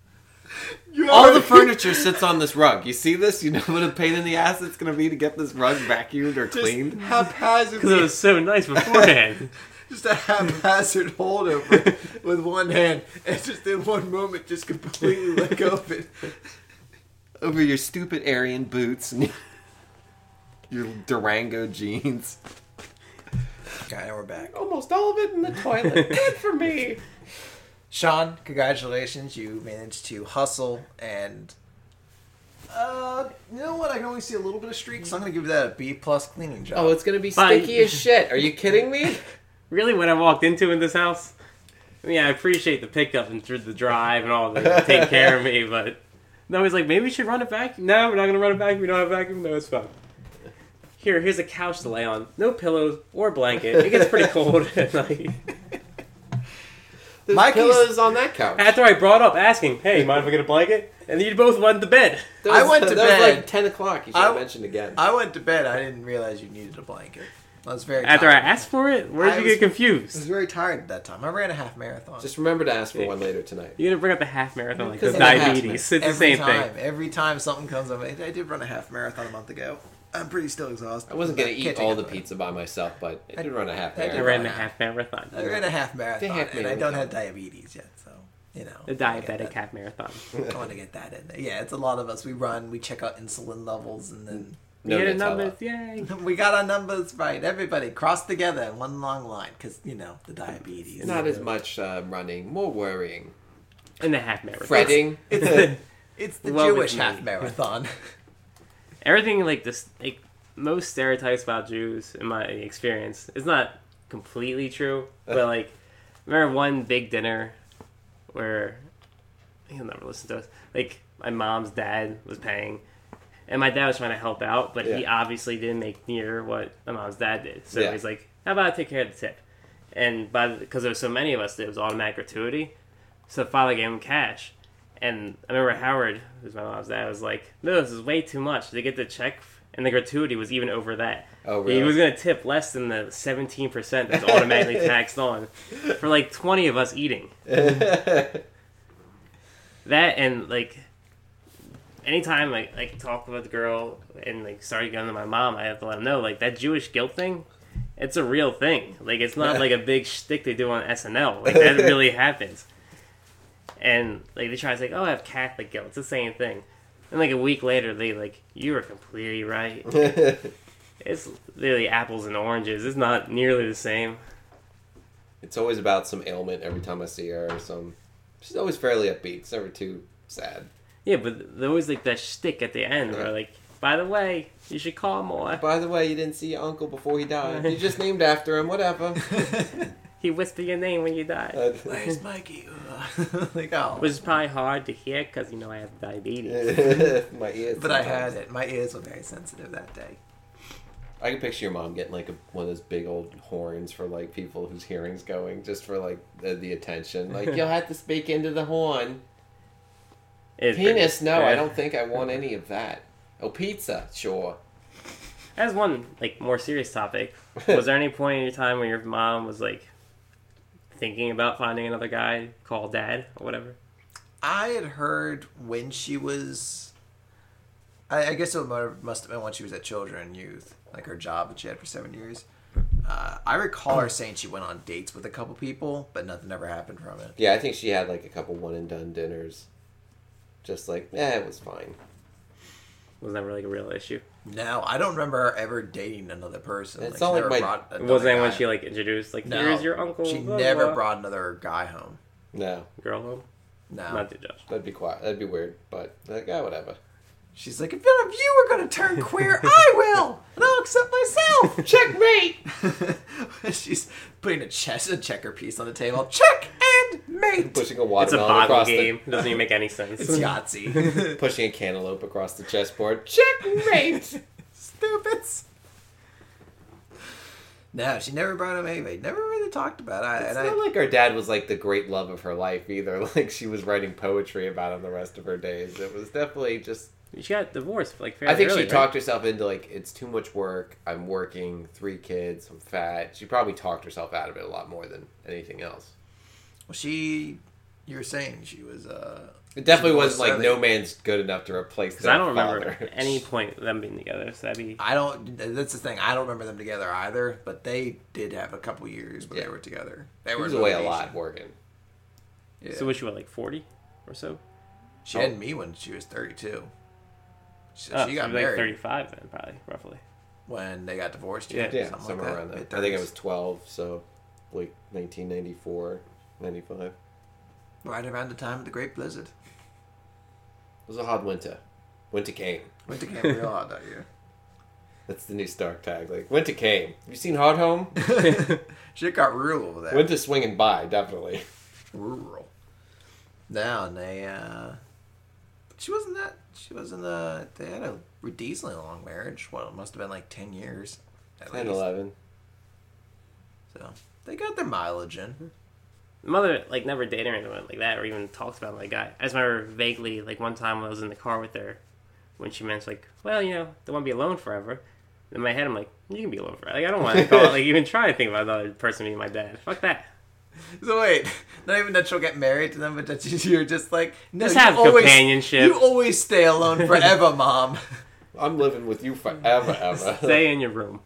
You All the already- furniture sits on this rug. You see this? You know what a pain in the ass it's going to be to get this rug vacuumed or just cleaned? haphazardly, Because it was so nice beforehand. just a haphazard holdover with one hand, and just in one moment, just completely let go of it. Over your stupid Aryan boots and your Durango jeans. Okay, now we're back. Almost all of it in the toilet. Good for me. Sean, congratulations! You managed to hustle and. Uh, you know what? I can only see a little bit of streaks, so I'm gonna give that a B plus cleaning job. Oh, it's going to be Fine. sticky as shit. Are you kidding me? Really, what I walked into in this house? I mean, I appreciate the pickup and through the drive and all that, take care of me, but no, he's like, maybe we should run it back. No, we're not gonna run it back. We don't have a vacuum. No, it's fine. Here, here's a couch to lay on. No pillows or blanket. It gets pretty cold at night. There's Mikey's- pillows on that couch. After I brought up asking, hey, mind if I get a blanket? And you both went to bed. That I was- went to that was bed. like ten o'clock. You should have I- mentioned again. I went to bed. I didn't realize you needed a blanket. I was very After I tired. asked for it? Where I did you was- get I was confused? very tired at that time. I ran a half marathon. Just remember to ask for one later tonight. You're gonna bring up the half marathon like Because the of the half diabetes. It's the every same time, thing. Every time something comes up, I, I did run a half marathon a month ago. I'm pretty still exhausted. I wasn't going to Can't eat take all it the away. pizza by myself, but I did run a half I did I marathon. ran the Yeah. half marathon. I ran a half marathon, half and I marathon. don't have diabetes yet, so you know. The I get diabetic that. half marathon. I want to get that in there. Yeah, it's a lot of us. We run, we check out insulin levels, and then No you get a Nutella. numbers, yay. we got our numbers right. Everybody cross together in one long line, because you know the diabetes. Not as much uh, running, more worrying. And the half marathon. Fretting. It's the it's the Well, Jewish with me. half marathon. Everything like this, like most stereotypes about Jews, in my experience, is not completely true. But like, I remember one big dinner where he'll never listen to us. Like my mom's dad was paying, and my dad was trying to help out, but he Yeah. obviously didn't make near what my mom's dad did. So Yeah. he's like, "How about I take care of the tip?" And by because there was so many of us, it was automatic gratuity. So the father gave him cash. And I remember Howard, who's my mom's dad, was like, no, this is way too much. They get the check, and the gratuity was even over that. Oh, He really? was going to tip less than the seventeen percent that's automatically taxed on for like twenty of us eating. That and like, anytime like, I talk with a girl and like started going to my mom, I have to let them know, like, that Jewish guilt thing, it's a real thing. Like, it's not like a big shtick they do on S N L. Like, that really happens. And like they try to say, oh, I have Catholic guilt. It's the same thing. And like a week later, they like, you were completely right. It's really apples and oranges. It's not nearly the same. It's always about some ailment every time I see her or some She's always fairly upbeat. It's never too sad. Yeah, but there always like that shtick at the end where like, by the way, you should call more. By the way, you didn't see your uncle before he died. You just named after him. Whatever. He whispered your name when you died. Uh, Where's Mikey? Like, oh. Which is probably hard to hear because, you know, I have diabetes. My ears. But I sometimes. had it. My ears were very sensitive that day. I can picture your mom getting like a, one of those big old horns for like people whose hearing's going, just for like the, the attention. Like, you'll have to speak into the horn. It's Penis? pretty- No, yeah. I don't think I want any of that. Oh, pizza? Sure. As one, like, more serious topic, was there any point in your time where your mom was, like, thinking about finding another guy called Dad or whatever? I had heard when she was... I, I guess it must have been when she was at Children and Youth, like her job that she had for seven years. Uh, I recall her saying she went on dates with a couple people, but nothing ever happened from it. Yeah, I think she had like a couple one and done dinners. Just like, eh, it was fine. Was that really a real issue? No, I don't remember her ever dating another person. It's she not like never my- brought It another wasn't guy. when she, like, introduced, like, No, here's your uncle. She blah, never blah. brought another guy home. No, Girl home? No. Not to judge. that'd be quiet. That'd be weird, but like, yeah, whatever. She's like, if none of you are going to turn queer, I will! And I'll accept myself! Checkmate! She's putting a chess, a checker piece on the table. Check and mate! Pushing a It's a watermelon bottle across game. It doesn't even make any sense. It's Yahtzee. the, pushing a cantaloupe across the chessboard. Checkmate. Stupids. No, she never brought him anyway. Never really talked about it. I, It's and not I, like her dad was like the great love of her life either. Like she was writing poetry about him the rest of her days. It was definitely just. She got divorced, like, fairly I think early, she right? talked herself into like it's too much work. I'm working, three kids. I'm fat. She probably talked herself out of it a lot more than anything else. well, she, you were saying she was, uh... It definitely She wasn't was like so no they- man's good enough to replace. Because their I don't remember father. any point of them being together, so that'd be... I don't, that's the thing, I don't remember them together either, but they did have a couple years when Yeah. they were together. They He were was on away a vacation. lot working. Yeah. So was she, what, like, forty or so? She had me when she was thirty-two. So Oh, she got was like married thirty-five then, probably, roughly. when they got divorced. Yeah. Yeah, something somewhere like that. around there. I Mid-thirties. think I was twelve, so like nineteen ninety-four, ninety-five. Right around the time of the Great Blizzard. It was a hot winter. Winter came. Winter came real hot that year. That's the new Stark tag. Like, winter came. Have you seen Hard Home? Shit got real over there. Winter swinging by, definitely. Rural. No, and they, uh... She wasn't that... She wasn't, uh... They had a decently long marriage. Well, it must have been like ten years. At ten, least. eleven. So, they got their mileage in. Mother, like, never dated anyone like that or even talks about like that. I just remember vaguely, like, one time when I was in the car with her, when she mentioned, like, well, you know, don't want to be alone forever. In my head, I'm like, you can be alone forever. Like, I don't want to call, like, even try to think about another person being my dad. Fuck that. So wait, not even that she'll get married to them, but that you're just like... No, Just you have always, companionship. You always stay alone forever, Mom. I'm living with you forever, ever. Stay in your room.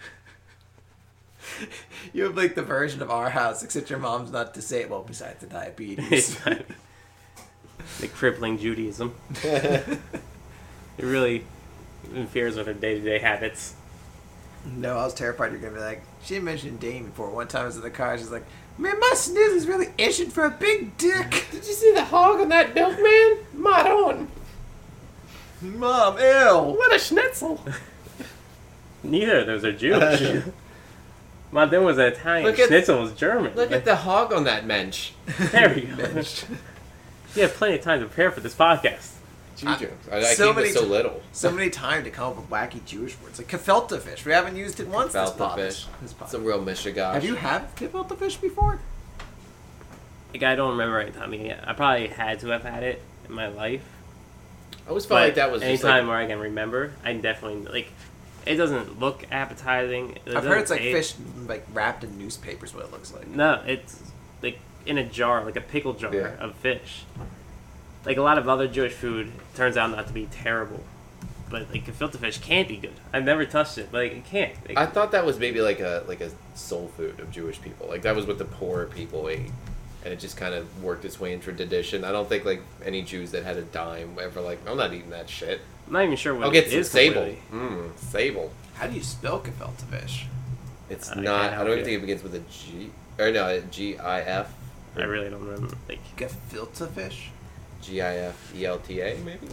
You have like the version of our house, except your mom's not disabled besides the diabetes. The crippling Judaism. It really interferes with her day-to-day habits. No, I was terrified you're gonna be like, she mentioned dating before. One time I was in the car, she's like, man, my snooze is really itching for a big dick. Did you see the hog on that milkman? Maron. Mom, ew. What a schnitzel. Neither of those are Jewish. My dad was Italian. Look at- Schnitzel was German. Look at the hog on that mensch. There we go. You have plenty of time to prepare for this podcast. Jew I- jokes. I, I so keep many it so ti- little. So many times to come up with wacky Jewish words. Like gefilte fish. We haven't used it once this Gefilte pod. fish. This pod. It's a real mishigash. Have you had gefilte fish before? Like, I don't remember any time. I mean, I probably had to have had it in my life. I always felt But like that was just anytime like, where I can remember, I definitely, like, it doesn't look appetizing. It I've doesn't heard it's like taste- fish like wrapped in newspapers. What it looks like. No, it's like in a jar, like a pickle jar Yeah. of fish. Like a lot of other Jewish food turns out not to be terrible, but like gefilte fish can't be good. I've never touched it, but like, it can't. Like, I thought that was maybe like a like a soul food of Jewish people. Like that was what the poor people ate, and it just kind of worked its way into tradition. I don't think like any Jews that had a dime ever like I'm not eating that shit. I'm not even sure what I'll get it some is sable. completely. Mmm, sable. How do you spell gefilte fish? It's I not. can't I help don't even you. think it begins with a G or no, a G I F. I really don't remember. Like Gefilte fish? G I F E L T A, maybe?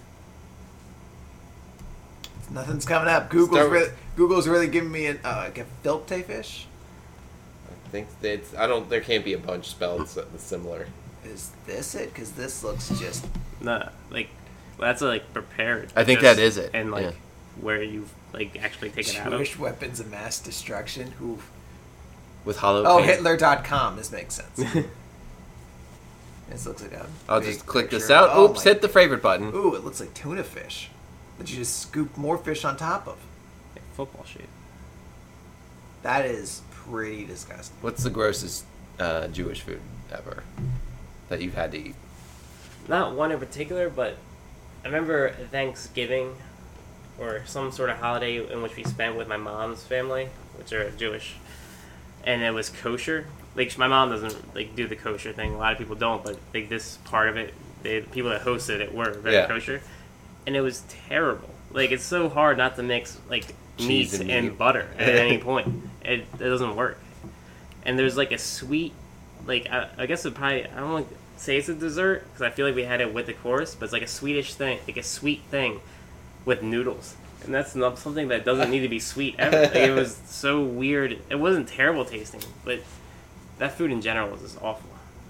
Nothing's coming up. Google's Start with- really, Google's really giving me a uh, gefilte fish. I think it's. I don't. There can't be a bunch spelled s- similar. Is this it? Because this looks just. nah, like well, that's like prepared. I think just- that is it, And like yeah. where you like actually take it out of. Jewish weapons of mass destruction. Ooh. With hollow Oh, paint. Hitler dot com. This makes sense. This looks like a. I'll big just click this picture. out. Oh Oops, my- hit the favorite button. Ooh, it looks like tuna fish. That you just scoop more fish on top of. Yeah, football shape. That is pretty disgusting. What's the grossest uh, Jewish food ever that you've had to eat? Not one in particular, but I remember Thanksgiving or some sort of holiday in which we spent with my mom's family, which are Jewish, and it was kosher. Like my mom doesn't like do the kosher thing. A lot of people don't, but like this part of it, they, the people that hosted it were very Yeah. kosher, and it was terrible. Like it's so hard not to mix like Cheese meat and and, meat. butter at any point. It, it doesn't work. And there's like a sweet, like I, I guess it probably I don't want to say it's a dessert because I feel like we had it with the course, but it's like a Swedish thing, like a sweet thing with noodles, and that's not something that doesn't need to be sweet ever. Like, it was so weird. It wasn't terrible tasting, but that food in general is just awful.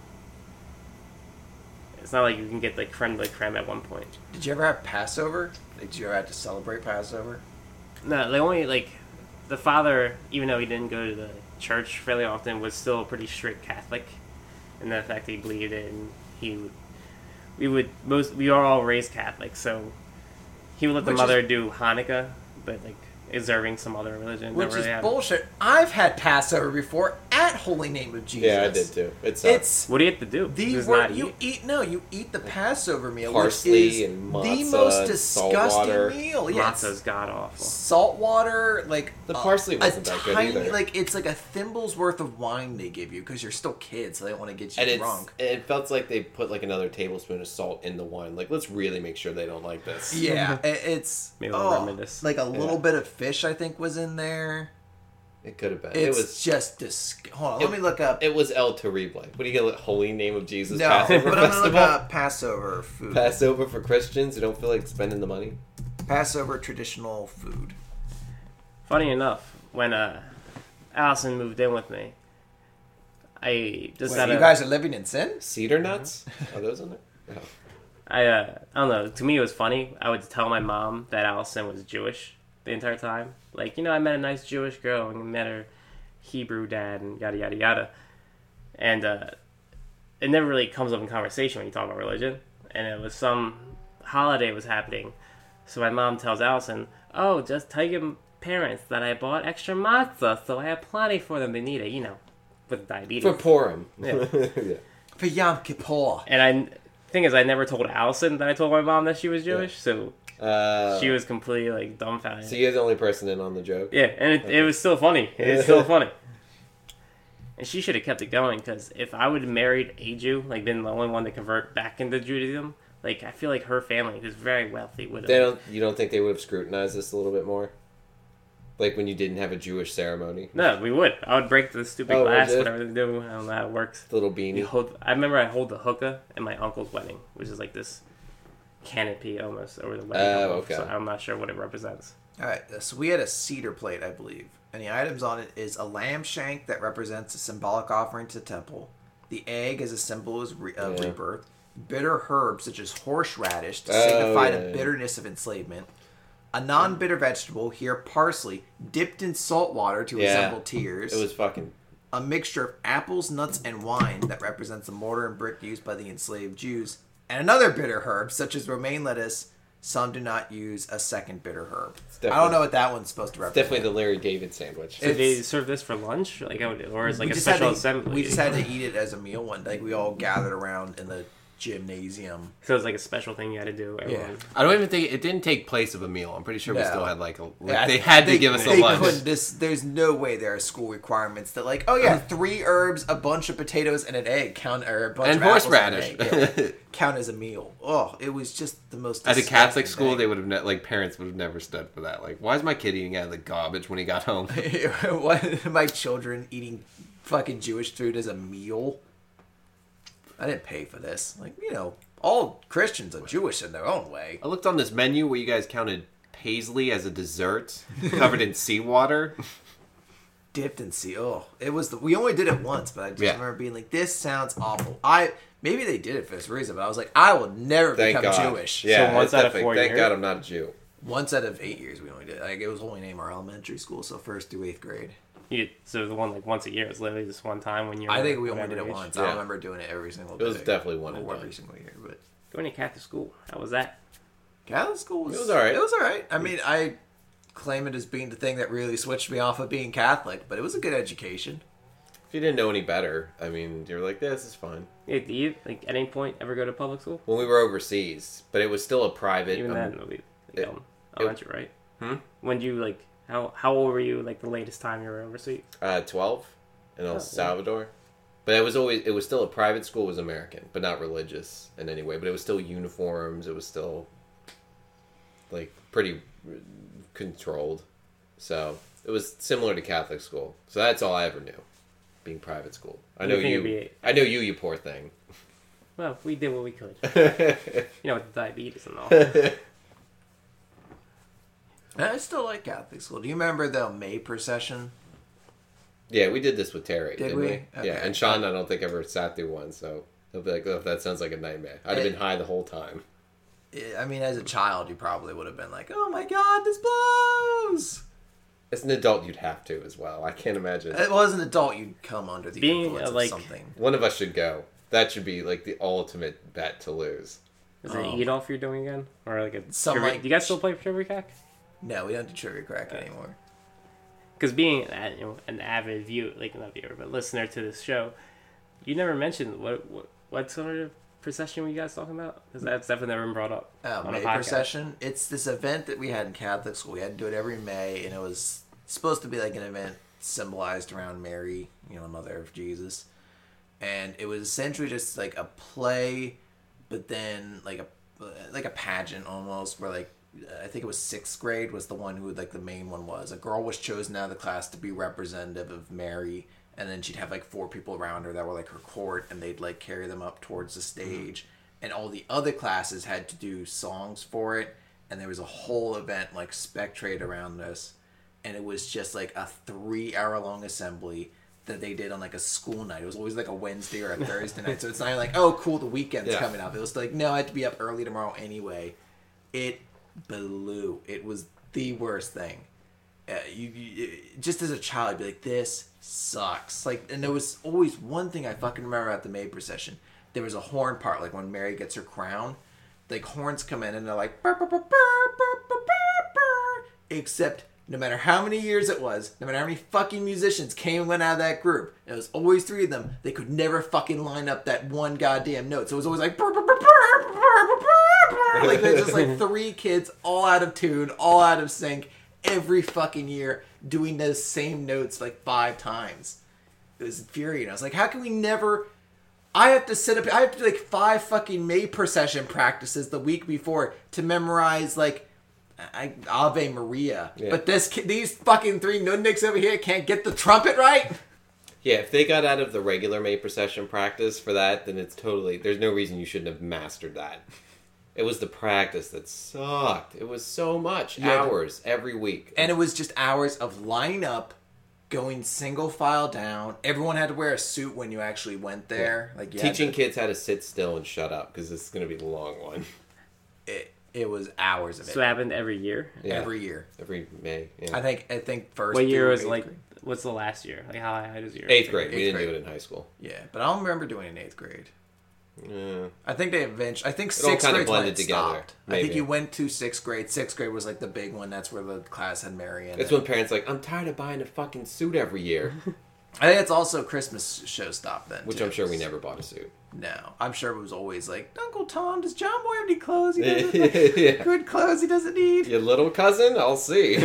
It's not like you can get like creme de la creme at one point. Did you ever have Passover? Like, did you ever have to celebrate Passover? No, the only like the father, even though he didn't go to the church fairly often, was still a pretty strict Catholic, in the fact that he believed it, and he would. We would most we are all raised Catholic, so he would let the Which mother is- do Hanukkah, but like observing some other religion. Which Don't really is have- bullshit. I've had Passover before at Holy Name of Jesus. Yeah, I did too. It sucked. It's What do you have to do? the Just wor- not you eat? eat no, you eat the Passover meal, Parsley which is and the matzah, most disgusting saltwater. meal. Yeah, it's Matzah's god awful. salt water, like The a- parsley wasn't a that good tiny, either. Like it's like a thimble's worth of wine they give you because you're still kids, so they want to get you and it's, drunk. it felt like they put like another tablespoon of salt in the wine. Like, let's really make sure they don't like this. Yeah, it, it's Maybe I'll oh, remember this. like a little Yeah. bit of fish. I think was in there. It could have been. It's it was. just disgusting. Hold on, it- let me look up. It was El Terrible. What do you get? Like, Holy Name of Jesus No, Passover but I'm gonna look Festival. up Passover food. Passover for Christians who don't feel like spending the money. Passover traditional food. Funny enough, when uh, Allison moved in with me, I just Wait, had you a, guys are living in sin? Cedar nuts? Are those in there? Oh. I uh, I don't know. To me, it was funny. I would tell my mom that Allison was Jewish the entire time. Like, you know, I met a nice Jewish girl and met her Hebrew dad and yada yada yada. And uh, it never really comes up in conversation when you talk about religion. And it was some holiday was happening, so my mom tells Allison, "Oh, just tell your parents that I bought extra matzah, so I have plenty for them. They need it, you know, with diabetes." For Purim. Yeah. Yeah. For Yom Kippur. And I, thing is, I never told Allison that I told my mom that she was Jewish, so Uh, she was completely like dumbfounded. So you're the only person in on the joke? Yeah, and it, it was still funny. It's still funny. And she should have kept it going, because if I would have married a Jew, like been the only one to convert back into Judaism, like I feel like her family, who's very wealthy, would have. They don't. You don't think they would have scrutinized this a little bit more? Like when you didn't have a Jewish ceremony? No, we would. I would break the stupid Oh, would glass, you? whatever they do. I don't know how it works. The little We beanie? hold, I remember I hold the hookah at my uncle's wedding, which is like this canopy almost over the wedding. Oh, hall, okay. So I'm not sure what it represents. All right, so we had a cedar plate, I believe, and the items on it is a lamb shank that represents a symbolic offering to the temple. The egg is a symbol of re- of Yeah. rebirth. Bitter herbs such as horseradish to Oh, signify yeah, the yeah. bitterness of enslavement. A non-bitter vegetable, here parsley, dipped in salt water to Yeah. resemble tears. It was fucking. A mixture of apples, nuts, and wine that represents the mortar and brick used by the enslaved Jews. And another bitter herb, such as romaine lettuce. Some do not use a second bitter herb. I definitely- don't know what that one's supposed to represent. Definitely the Larry David sandwich. So they It's- serve this for lunch, like, I would- or is like we a just had special to, assembly? we just had to eat it as a meal one day. Like, we all gathered around in the gymnasium. So it's like a special thing you had to do. Everyone. Yeah. I don't even think it didn't take place of a meal. I'm pretty sure we No. still had like a. Like, Yeah, they had to they- give us a they lunch. couldn't- This, there's no way there are school requirements that like, oh yeah, three herbs, a bunch of potatoes, and an egg count, or a bunch And of apples horseradish. and an egg, yeah, count as a meal. Oh, it was just the most. At a Catholic disgusting school, thing. they would have ne- like parents would have never stood for that. Like, why is my kid eating out of the garbage when he got home? What, my children eating fucking Jewish food as a meal. I didn't pay for this. Like, you know, all Christians are Jewish in their own way. I looked on this menu where you guys counted paisley as a dessert covered in seawater. Dipped in sea. Oh, it was the. We only did it once, but I just Yeah. remember being like, "This sounds awful." I maybe they did it for this reason, but I was like, "I will never Thank become God. Jewish." Yeah, So once it's out of definitely- four Thank years? God I'm not a Jew. Once out of eight years, we only did. Like it was only named our elementary school, so first through eighth grade. You, so the one like once a year is literally just one time when you're. I think we only whatever did it age. once. Yeah. I don't remember doing it every single day. It was definitely one and or every done. single year, but Going to Catholic school, how was that? Catholic school was. It was all right. It was all right. I mean, I claim it as being the thing that really switched me off of being Catholic, but it was a good education. If you didn't know any better, I mean, you're like, this is fun. Yeah, do you like at any point ever go to public school? When we were overseas, but it was still a private. Even um, then, it'll be it- like, um, elementary, right? Hmm? When you like how how old were you like the latest time you were overseas? Uh, twelve in El Oh, yeah. Salvador. But it was always, it was still a private school, it was American, but not religious in any way. But it was still uniforms, it was still, like, pretty controlled. So, it was similar to Catholic school. So that's all I ever knew, being private school. I You know think you, it'd be- I know you, you poor thing. Well, we did what we could. You know, with the diabetes and all. I still like Catholic school. Do you remember the May procession? Yeah, we did this with Terry, Did didn't we? we? Okay. Yeah, and Sean, I don't think ever sat through one, so he'll be like, oh, that sounds like a nightmare. I'd have It- been high the whole time. I mean, as a child, you probably would have been like, "Oh my God, this blows." As an adult, you'd have to as well. I can't imagine. Well, as an adult, you'd come under the Being, influence uh, of like- something. One of us should go. That should be like the ultimate bet to lose. Is it Oh. eat off you're doing again, or like a Some, trivia- like- do you guys still play Trivia Crack? No, we don't do trivia crack anymore. Because being uh, you know, an avid viewer, like not viewer, but listener to this show, you never mentioned what what, what sort of procession were you guys talking about? Because that's definitely never been brought up Oh, on a May podcast. procession. It's this event that we had in Catholic school. We had to do it every May, and it was supposed to be like an event symbolized around Mary, you know, mother of Jesus. And it was essentially just like a play, but then like a like a pageant almost, where like I think it was sixth grade was the one who like the main one was. A girl was chosen out of the class to be representative of Mary, and then she'd have like four people around her that were like her court, and they'd like carry them up towards the stage. And all the other classes had to do songs for it, and there was a whole event like spectrate around this, and it was just like a three hour long assembly that they did on like a school night. It was always like a Wednesday or a Thursday night, so it's not like, oh cool, the weekend's Yeah. coming up. It was like, no, I have to be up early tomorrow anyway. It blew. It was the worst thing. Uh, you, you just as a child, I'd be like, this sucks. Like, and there was always one thing I fucking remember at the May procession. There was a horn part, like when Mary gets her crown. Like horns come in and they're like, "Burr, burr, burr, burr, burr, burr, burr, burr." Except no matter how many years it was, no matter how many fucking musicians came and went out of that group, it was always three of them. They could never fucking line up that one goddamn note. So it was always like, "Burr, burr, burr, burr, burr, burr, burr." Like there's just like three kids all out of tune, all out of sync, every fucking year doing those same notes like five times. It was infuriating. I was like, how can we never? I have to sit up. I have to do like five fucking May procession practices the week before to memorize like I, Ave Maria. Yeah. But this ki- these fucking three nudniks over here can't get the trumpet right. Yeah, if they got out of the regular May procession practice for that, then it's totally... There's no reason you shouldn't have mastered that. It was the practice that sucked. It was so much. Yeah. Hours every week. And it was just hours of line up, going single file down. Everyone had to wear a suit when you actually went there. Like you had Teaching to- kids how to sit still and shut up, because this is going to be the long one. it, it was hours of it So it happened every year. Yeah. every year. Every May. Yeah. I think I think first. What year through was eighth like? grade. What's the last year? Like how high is your Eighth grade. we Eighth didn't grade. do it in high school. Yeah, but I don't remember doing it in eighth grade. Yeah. I think they eventually. I think all sixth kinda grade when blended it together, stopped. I think maybe. you went to sixth grade. Sixth grade was like the big one. That's where the class had Mary in It's it. when parents are like, I'm tired of buying a fucking suit every year. I think it's also Christmas show stopped then. Which too. I'm sure we never bought a suit. No, I'm sure it was always like, Uncle Tom, does John Boy have any clothes? He doesn't Yeah. good clothes he doesn't need. Your little cousin? I'll see.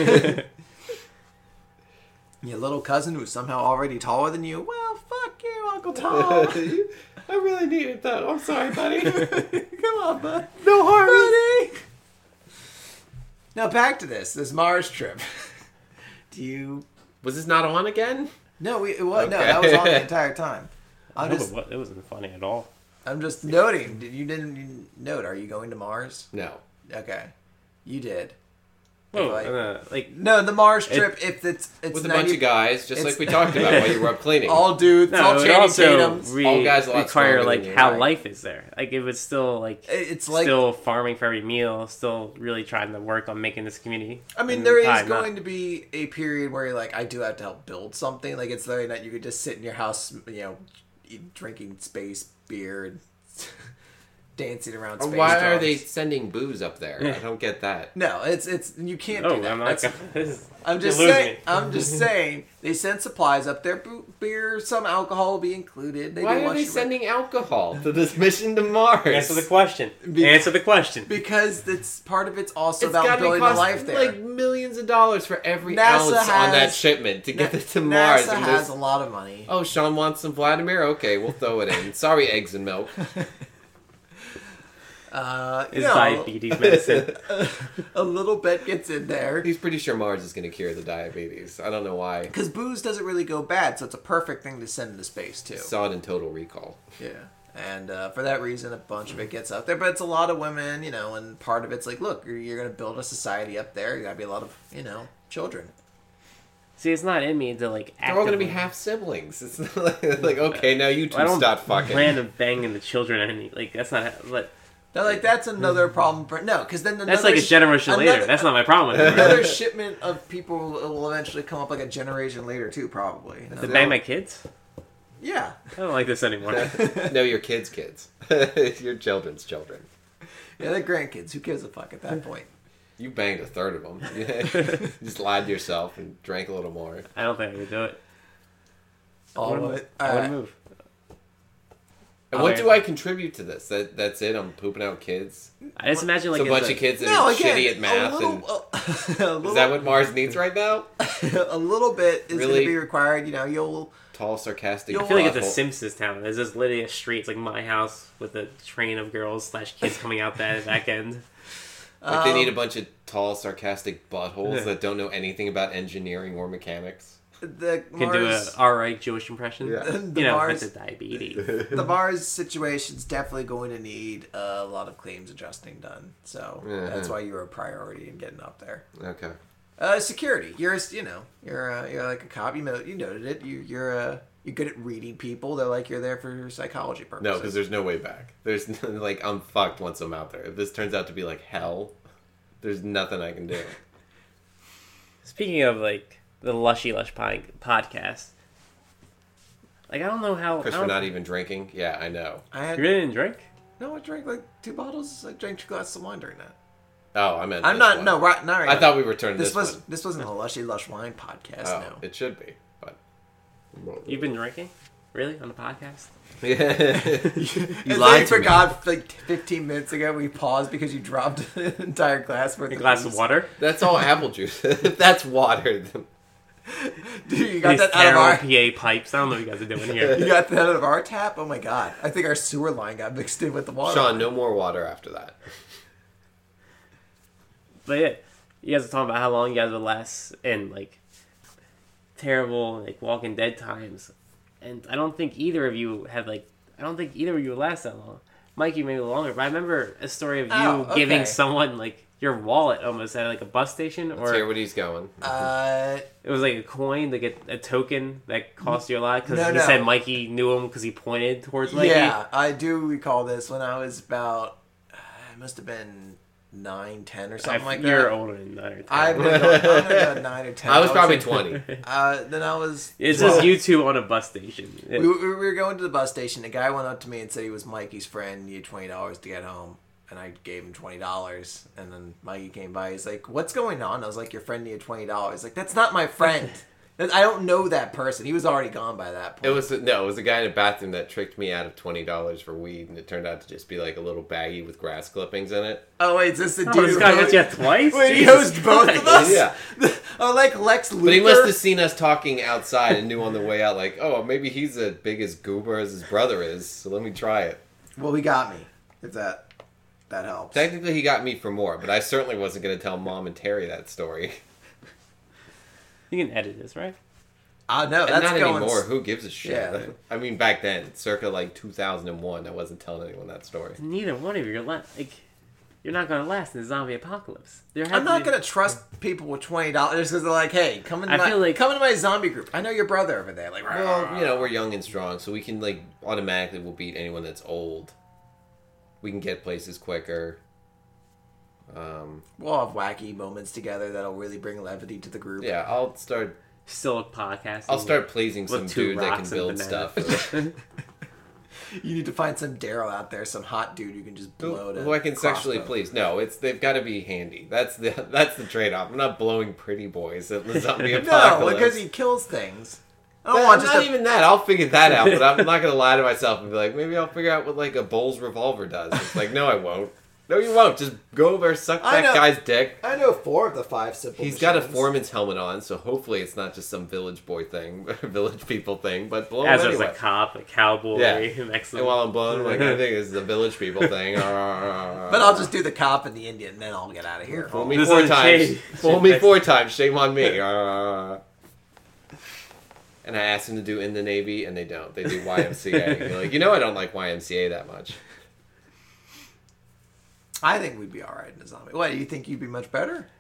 Your little cousin who's somehow already taller than you. Well, fuck you, Uncle Tom. I really need it though. I'm sorry, buddy. Come on, bud. No harm. Buddy. Now back to this, this Mars trip. Do you? Was this not on again? No, we. It was, No, Okay. that was on the entire time. I'm No, just. but what, it wasn't funny at all. I'm just noting. Did you didn't you note? Are you going to Mars? No. Okay, you did. Oh, If I- uh, like No, the Mars trip. if it's it's With a ninety bunch of guys, just it's- like we talked about while you were up cleaning. all dudes, no, all it would Channing also Tatum's. re- All guys a lot require stronger like than you, how right? life is there. Like it was still like It's like still farming for every meal, still really trying to work on making this community. I mean, And there is time, going not- to be a period where you're like, I do have to help build something. Like it's very not you could just sit in your house, you know, eat, drinking space beer and dancing around space. Why are drums. they sending booze up there? I don't get that. No, it's it's you can't Oh, do that. I'm not. That's- Gonna, this is- I'm just you're losing saying. me. I'm just saying. They send supplies up there. Boo- Beer, some alcohol will be included. They Why do are want they you to- sending alcohol to this mission to Mars? Answer the question. Be- Answer the question. Because it's part of it's also It's about gotta be building a cost life there. like millions of dollars for every NASA ounce on that has- shipment to get Na- it to Mars. NASA and has there's- a lot of money. oh, Sean wants some Vladimir? Okay, we'll throw it in. Sorry, eggs and milk. Uh, you Is know, diabetes medicine? a little bit gets in there. He's pretty sure Mars is going to cure the diabetes. I don't know why. Because booze doesn't really go bad, so it's a perfect thing to send into space too. Saw it in Total Recall. Yeah, and uh, for that reason, a bunch of it gets out there. But it's a lot of women, you know, and part of it's like, look, you're, you're going to build a society up there. You got to be a lot of, you know, children. See, it's not in me to like. They're all going to be actively- half siblings. It's not like, like, okay, now you two I don't stop fucking. plan to bang the children or anything. Like that's not. How, but They're like, that's another problem. For, no, because then another that's like a sh- generation later. another- That's not my problem. With it, Another right? shipment of people will will eventually come up like a generation later too, probably. You know? To bang my kids? Yeah. I don't like this anymore. No, your kids' kids. Your children's children. Yeah, they're grandkids. Who gives a fuck at that point? You banged a third of them. You just lied to yourself and drank a little more. I don't think I could do it. All I of would it. I would Alright. move. And what Okay. do I contribute to this? That That's it? I'm pooping out kids? I just imagine like so a bunch it's of kids that No, are again, shitty at math. a little, and a little, Is that what Mars needs right now? a little bit is going Really? to be required. You know, you'll Tall, sarcastic. You'll- I feel like it's a butthole. Simpsons town. There's just literally a street. It's like my house with a train of girls slash kids coming out that back end. Like they um, need a bunch of tall, sarcastic buttholes Yeah. that don't know anything about engineering or mechanics. the Can do a Mars. alright Jewish impression. Yeah. The You know, Mars- it's a diabetes. the Mars situation's definitely going to need a lot of claims adjusting done. So Yeah. that's why you're a priority in getting up there. Okay. Uh, security. You're, a, you know, you're uh, you're like a cop. You know, you noted it. You, you're uh, you're good at reading people. They're like you're there for psychology purposes. No, because there's no way back. There's like I'm fucked once I'm out there. If this turns out to be like hell, there's nothing I can do. Speaking of like the Lushy Lush pod- podcast, like I don't know how. Chris, I we're don't, not even drinking. Yeah, I know. I had You really didn't drink? no. I drank like two bottles. I drank two glasses of wine during that. Oh, I meant. I'm this not. one. No, right. Not right. I now. thought we were turning this this, was one. this wasn't a Lushy Lush Wine podcast. Oh, No. it should be, but. You've been drinking? Really? On the podcast? Yeah. You lied to me. forgot like fifteen minutes ago. We paused because you dropped an entire glass worth A of glass booze. of water? That's all apple juice. If that's water, then Dude, you got These that out of terrible our. P A pipes. I don't know what you guys are doing here. You got that out of our tap? Oh my god! I think our sewer line got mixed in with the water. Sean, line. no more water after that. But yeah, you guys are talking about how long you guys would last in like terrible like Walking Dead times, and I don't think either of you have like I don't think either of you would last that long. Mikey maybe longer, but I remember a story of you Oh, okay. giving someone like your wallet almost at like a bus station, Let's hear or what he's going. Uh, it was like a coin to get a token that cost you a lot because No, he no. said Mikey knew him because he pointed towards Mikey. yeah, I do recall this when I was about. Uh, it must have been nine, ten, or something I- like you're that. older than nine or ten. I've been about, I'm about nine or ten. I was probably in- twenty. Uh, then I was. It's well, just you two on a bus station. We, we we were going to the bus station. A guy went up to me and said he was Mikey's friend. He had twenty dollars to get home, and I gave him twenty dollars. And then Mikey came by. He's like, "What's going on?" I was like, "Your friend needed twenty dollars." Like, that's not my friend. I don't know that person. He was already gone by that point. It was no, it was a guy in a bathroom that tricked me out of twenty dollars for weed, and it turned out to just be like a little baggie with grass clippings in it. Oh wait, is this the Oh, dude? this who guy really- got you twice? Wait, he Jesus hosed both of Christ. us? Yeah. Oh, like Lex Luthor. But he must have seen us talking outside and knew on the way out, like, oh, maybe he's as big as goober as his brother is, so let me try it. Well, he got me. If that that helps. Technically, he got me for more, but I certainly wasn't going to tell Mom and Terry that story. You can edit this, right? Uh, no, And that's not going... anymore. Who gives a shit? Yeah. I mean, back then, circa like two thousand one, I wasn't telling anyone that story. Neither one of you are la- like. You're not gonna last in the zombie apocalypse. There has I'm to not be- gonna trust people with twenty dollars because they're like, "Hey, come into I my feel like- come into my zombie group. I know your brother over there." Like, Well, you know, we're young and strong, so we can like automatically will beat anyone that's old. We can get places quicker. Um, we'll have wacky moments together that'll really bring levity to the group. yeah, I'll start. Still podcasting. I'll start pleasing with some two dude that can rocks and build banana. stuff. You need to find some Daryl out there, some hot dude you can just Who, blow to who I can sexually crossbow. please? No, it's they've got to be handy. That's the that's the trade off. I'm not blowing pretty boys at the zombie No, apocalypse. because he kills things. I don't That- want just not a, even that. I'll figure that out, but I'm not gonna lie to myself and be like, maybe I'll figure out what like a Bowles revolver does. It's like, no, I won't. No, you won't. Just go over, suck I that know. guy's dick. I know four of the five simple. He's got a missions. foreman's helmet on, so hopefully it's not just some village boy thing, village people thing. But blow As him as anyway. a cop, a cowboy, Yeah. an excellent. And while I'm blowing, I'm like, I think this is a village people thing. But But I'll just do the cop and the Indian, and then I'll get out of here. fool me This four is times. shame. Fool me four times. Shame on me. Uh, and I asked them to do in the Navy, and they don't. They do Y M C A. You're like, you know, I don't like Y M C A that much. I think we'd be all right in a zombie. What, do you think you'd be much better?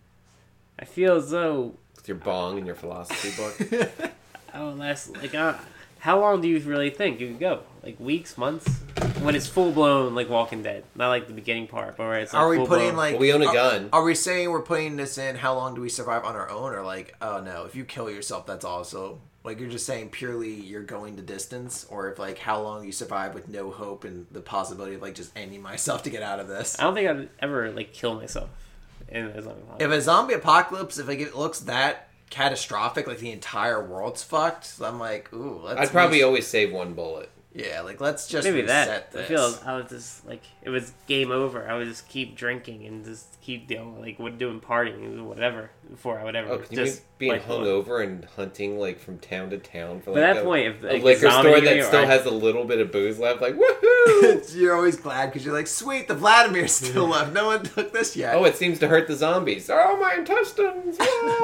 I feel as though With your bong and your philosophy book. I would last like uh, how long do you really think you could go? Like weeks, months? When it's full blown like Walking Dead, not like the beginning part, but where it's like Are we full putting blown. like? Well, we own a are- gun. Are we saying we're putting this in? How long do we survive on our own, or like, oh no, if you kill yourself, that's also like you're just saying purely you're going to distance, or if like how long you survive with no hope and the possibility of like just ending myself to get out of this. I don't think I'd ever like kill myself in a zombie apocalypse. If a zombie apocalypse, if like it looks that catastrophic, like the entire world's fucked, I'm like, ooh, let's I'd probably res- always save one bullet. yeah, like let's just Maybe reset that. I this. feel I would just like it was game over. I would just keep drinking and just keep you know like what doing partying and whatever before I would ever Oh, can you just be being like, hungover and hunting like from town to town for By like that a, point, if a like, a liquor zombie store or- that still or- has a little bit of booze left? Like woohoo! You're always glad because you're like, sweet, the Vladimir's still left. No one took this yet. Oh, it seems to hurt the zombies. Oh, my intestines!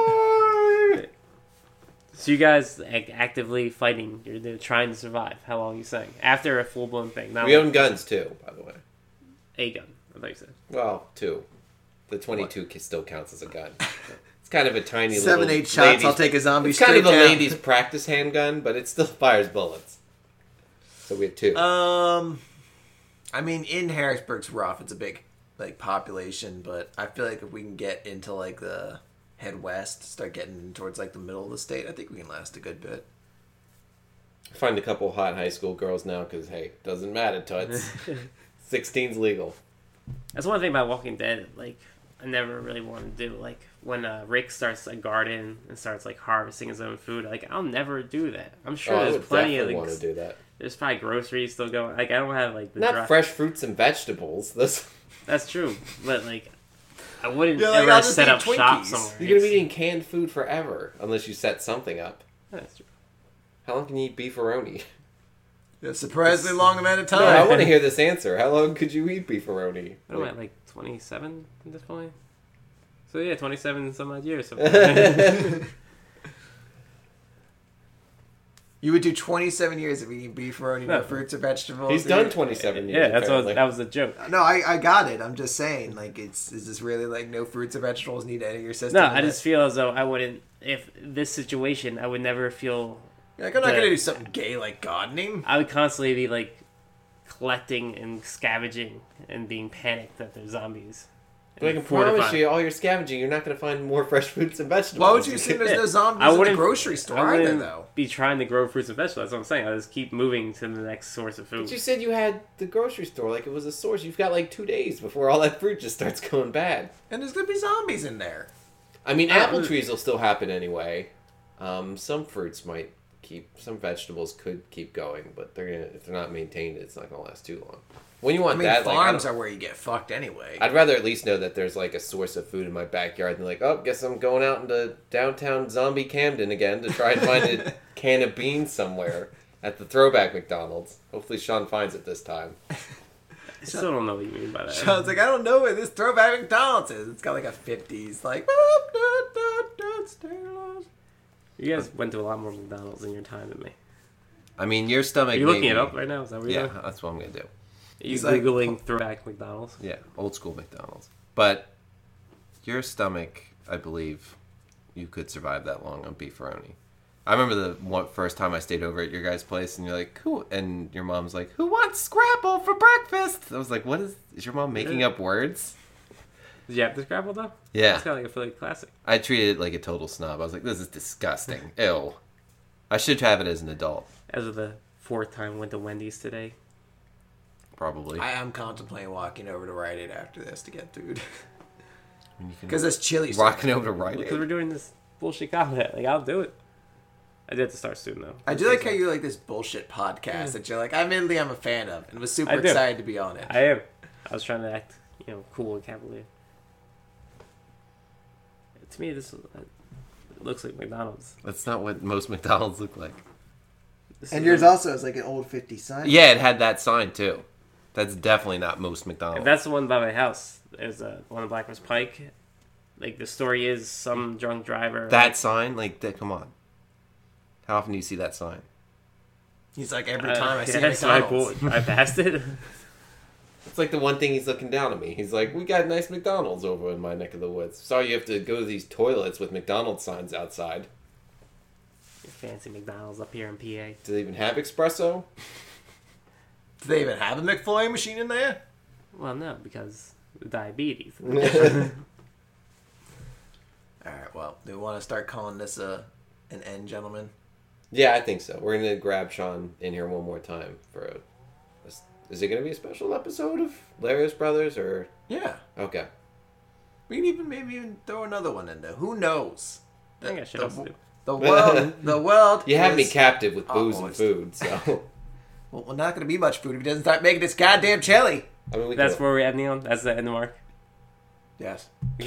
Why? So you guys like, actively fighting. You're, they're trying to survive. How long you saying? After a full blown thing. Not We like own guns too, by the way. a gun. I thought you said. Well, two. The twenty-two ki- still counts as a gun. It's kind of a tiny Seven, little eight shots. ladies- I'll take a zombie It's kind straight of a down. lady's practice handgun, but it still fires bullets. So we have two. Um, I mean, in Harrisburg's rough. It's a big like population, but I feel like if we can get into like the head west, start getting towards like the middle of the state, I think we can last a good bit. Find a couple hot high school girls now, because hey, doesn't matter, toots. sixteen's legal. That's one thing about Walking Dead. Like I never really wanted to do. Like when uh, Rick starts a garden and starts like harvesting his own food. Like I'll never do that. I'm sure Oh, I there's would plenty of definitely like, want to do that. there's probably groceries still going. Like I don't have like the Not dry- fresh fruits and vegetables. This That's true, but like I wouldn't Yeah, like, ever I'll just set eat up shop Twinkies. somewhere. you're gonna be eating canned food forever unless you set something up. That's true. How long can you eat beefaroni? A surprisingly long amount of No, I time. want to hear this answer. How long could you eat beefaroni? What am I, like twenty-seven at this point? So yeah, twenty-seven some odd years. So. You would do twenty-seven years of eating beefaroni, no No. fruits or vegetables. He's done twenty-seven years. yeah, that's what apparently. that was a joke. No, I, I got it. I'm just saying, like, it's is this really like no fruits or vegetables need to enter your system? No, and I that- just feel as though I wouldn't. If this situation, I would never feel. You're like, I'm not the- gonna do something gay like gardening. I would constantly be like collecting and scavenging and being panicked that there's zombies. But I can And fortifying. promise you, all your scavenging, you're not going to find more fresh fruits and vegetables. Why would you assume there's no zombies I in the wouldn't- grocery store I either, wouldn't though? be trying to grow fruits and vegetables. That's what I'm saying. I just keep moving to the next source of food. But you said you had the grocery store like it was a source. You've got like two days before all that fruit just starts going bad. And there's gonna be zombies in there. I mean, Uh, apple trees will still happen anyway. Um, some fruits might keep, some vegetables could keep going, but they're gonna if they're not maintained, it's not gonna last too long. When you I want mean, that, like, I farms don't- are where you get fucked anyway. I'd rather at least know that there's like a source of food in my backyard than like, oh, guess I'm going out into downtown zombie Camden again to try and find a can of beans somewhere at the throwback McDonald's. Hopefully Sean finds it this time. I still don't know what you mean by that. Sean's like, I don't know where this throwback McDonald's is. It's got like a fifties, like. You guys went to a lot more McDonald's in your time than me. I mean, your stomach. Are you looking made it me- up right now? Is that what you're Yeah, doing? that's what I'm gonna do. Are you He's like- googling throwback McDonald's? Yeah, old school McDonald's. But your stomach, I believe, you could survive that long on beefaroni. I remember the one, first time I stayed over at your guys' place, and you're like, "Who?" And your mom's like, "Who wants Scrapple for breakfast?" I was like, "What is? Is your mom making Yeah. up words?" Did you have the Scrabble though? Yeah. It's kind of like a Philly classic. I treated it like a total snob. I was like, "This is disgusting. Ew." I should have it as an adult, As of the fourth time went to Wendy's today. probably. I am contemplating walking over to Rite Aid after this to get food. You can- Because this chili. Rocking over to Rite Because we're Aid. doing this bullshit combat. Like, I'll do it. I did have to start soon though. I do like how you like this bullshit podcast that you're like, admittedly, I'm a fan of, and was super I do. excited to be on it. I am. I was trying to act, you know, cool and cavalier. To me, this it looks like McDonald's. That's not what most McDonald's look like. This And is yours a- also is like an old fifty sign. Yeah, it had that sign too. That's definitely not most If McDonald's. that's the one by my house. There's a one on Blackman's Pike. Like the story is some drunk driver. That sign, like, that, come on. How often do you see that sign? He's like, every uh, time I see yeah, so I, McDonald's. pulled- I passed it. It's like the one thing he's looking down at me. He's like, "We got nice McDonald's over in my neck of the woods. Sorry, you have to go to these toilets with McDonald's signs outside. Fancy McDonald's up here in P A. Do they even have espresso?" Do they even have a McFlurry machine in there? Well, no, because diabetes. Alright, well, do we want to start calling this a, an end, gentlemen? Yeah, I think so. We're gonna grab Sean in here one more time for a. a is it gonna be a special episode of Larios Brothers or? Yeah. Okay. We can even maybe even throw another one in there. Who knows? I think I should the, also do. the world, the world. You have me is- captive with booze and almost. food, so. Well, we're not going to be much food if he doesn't start making this goddamn chili. I mean, we That's can, where we're ending on. That's the end mark. Yes. We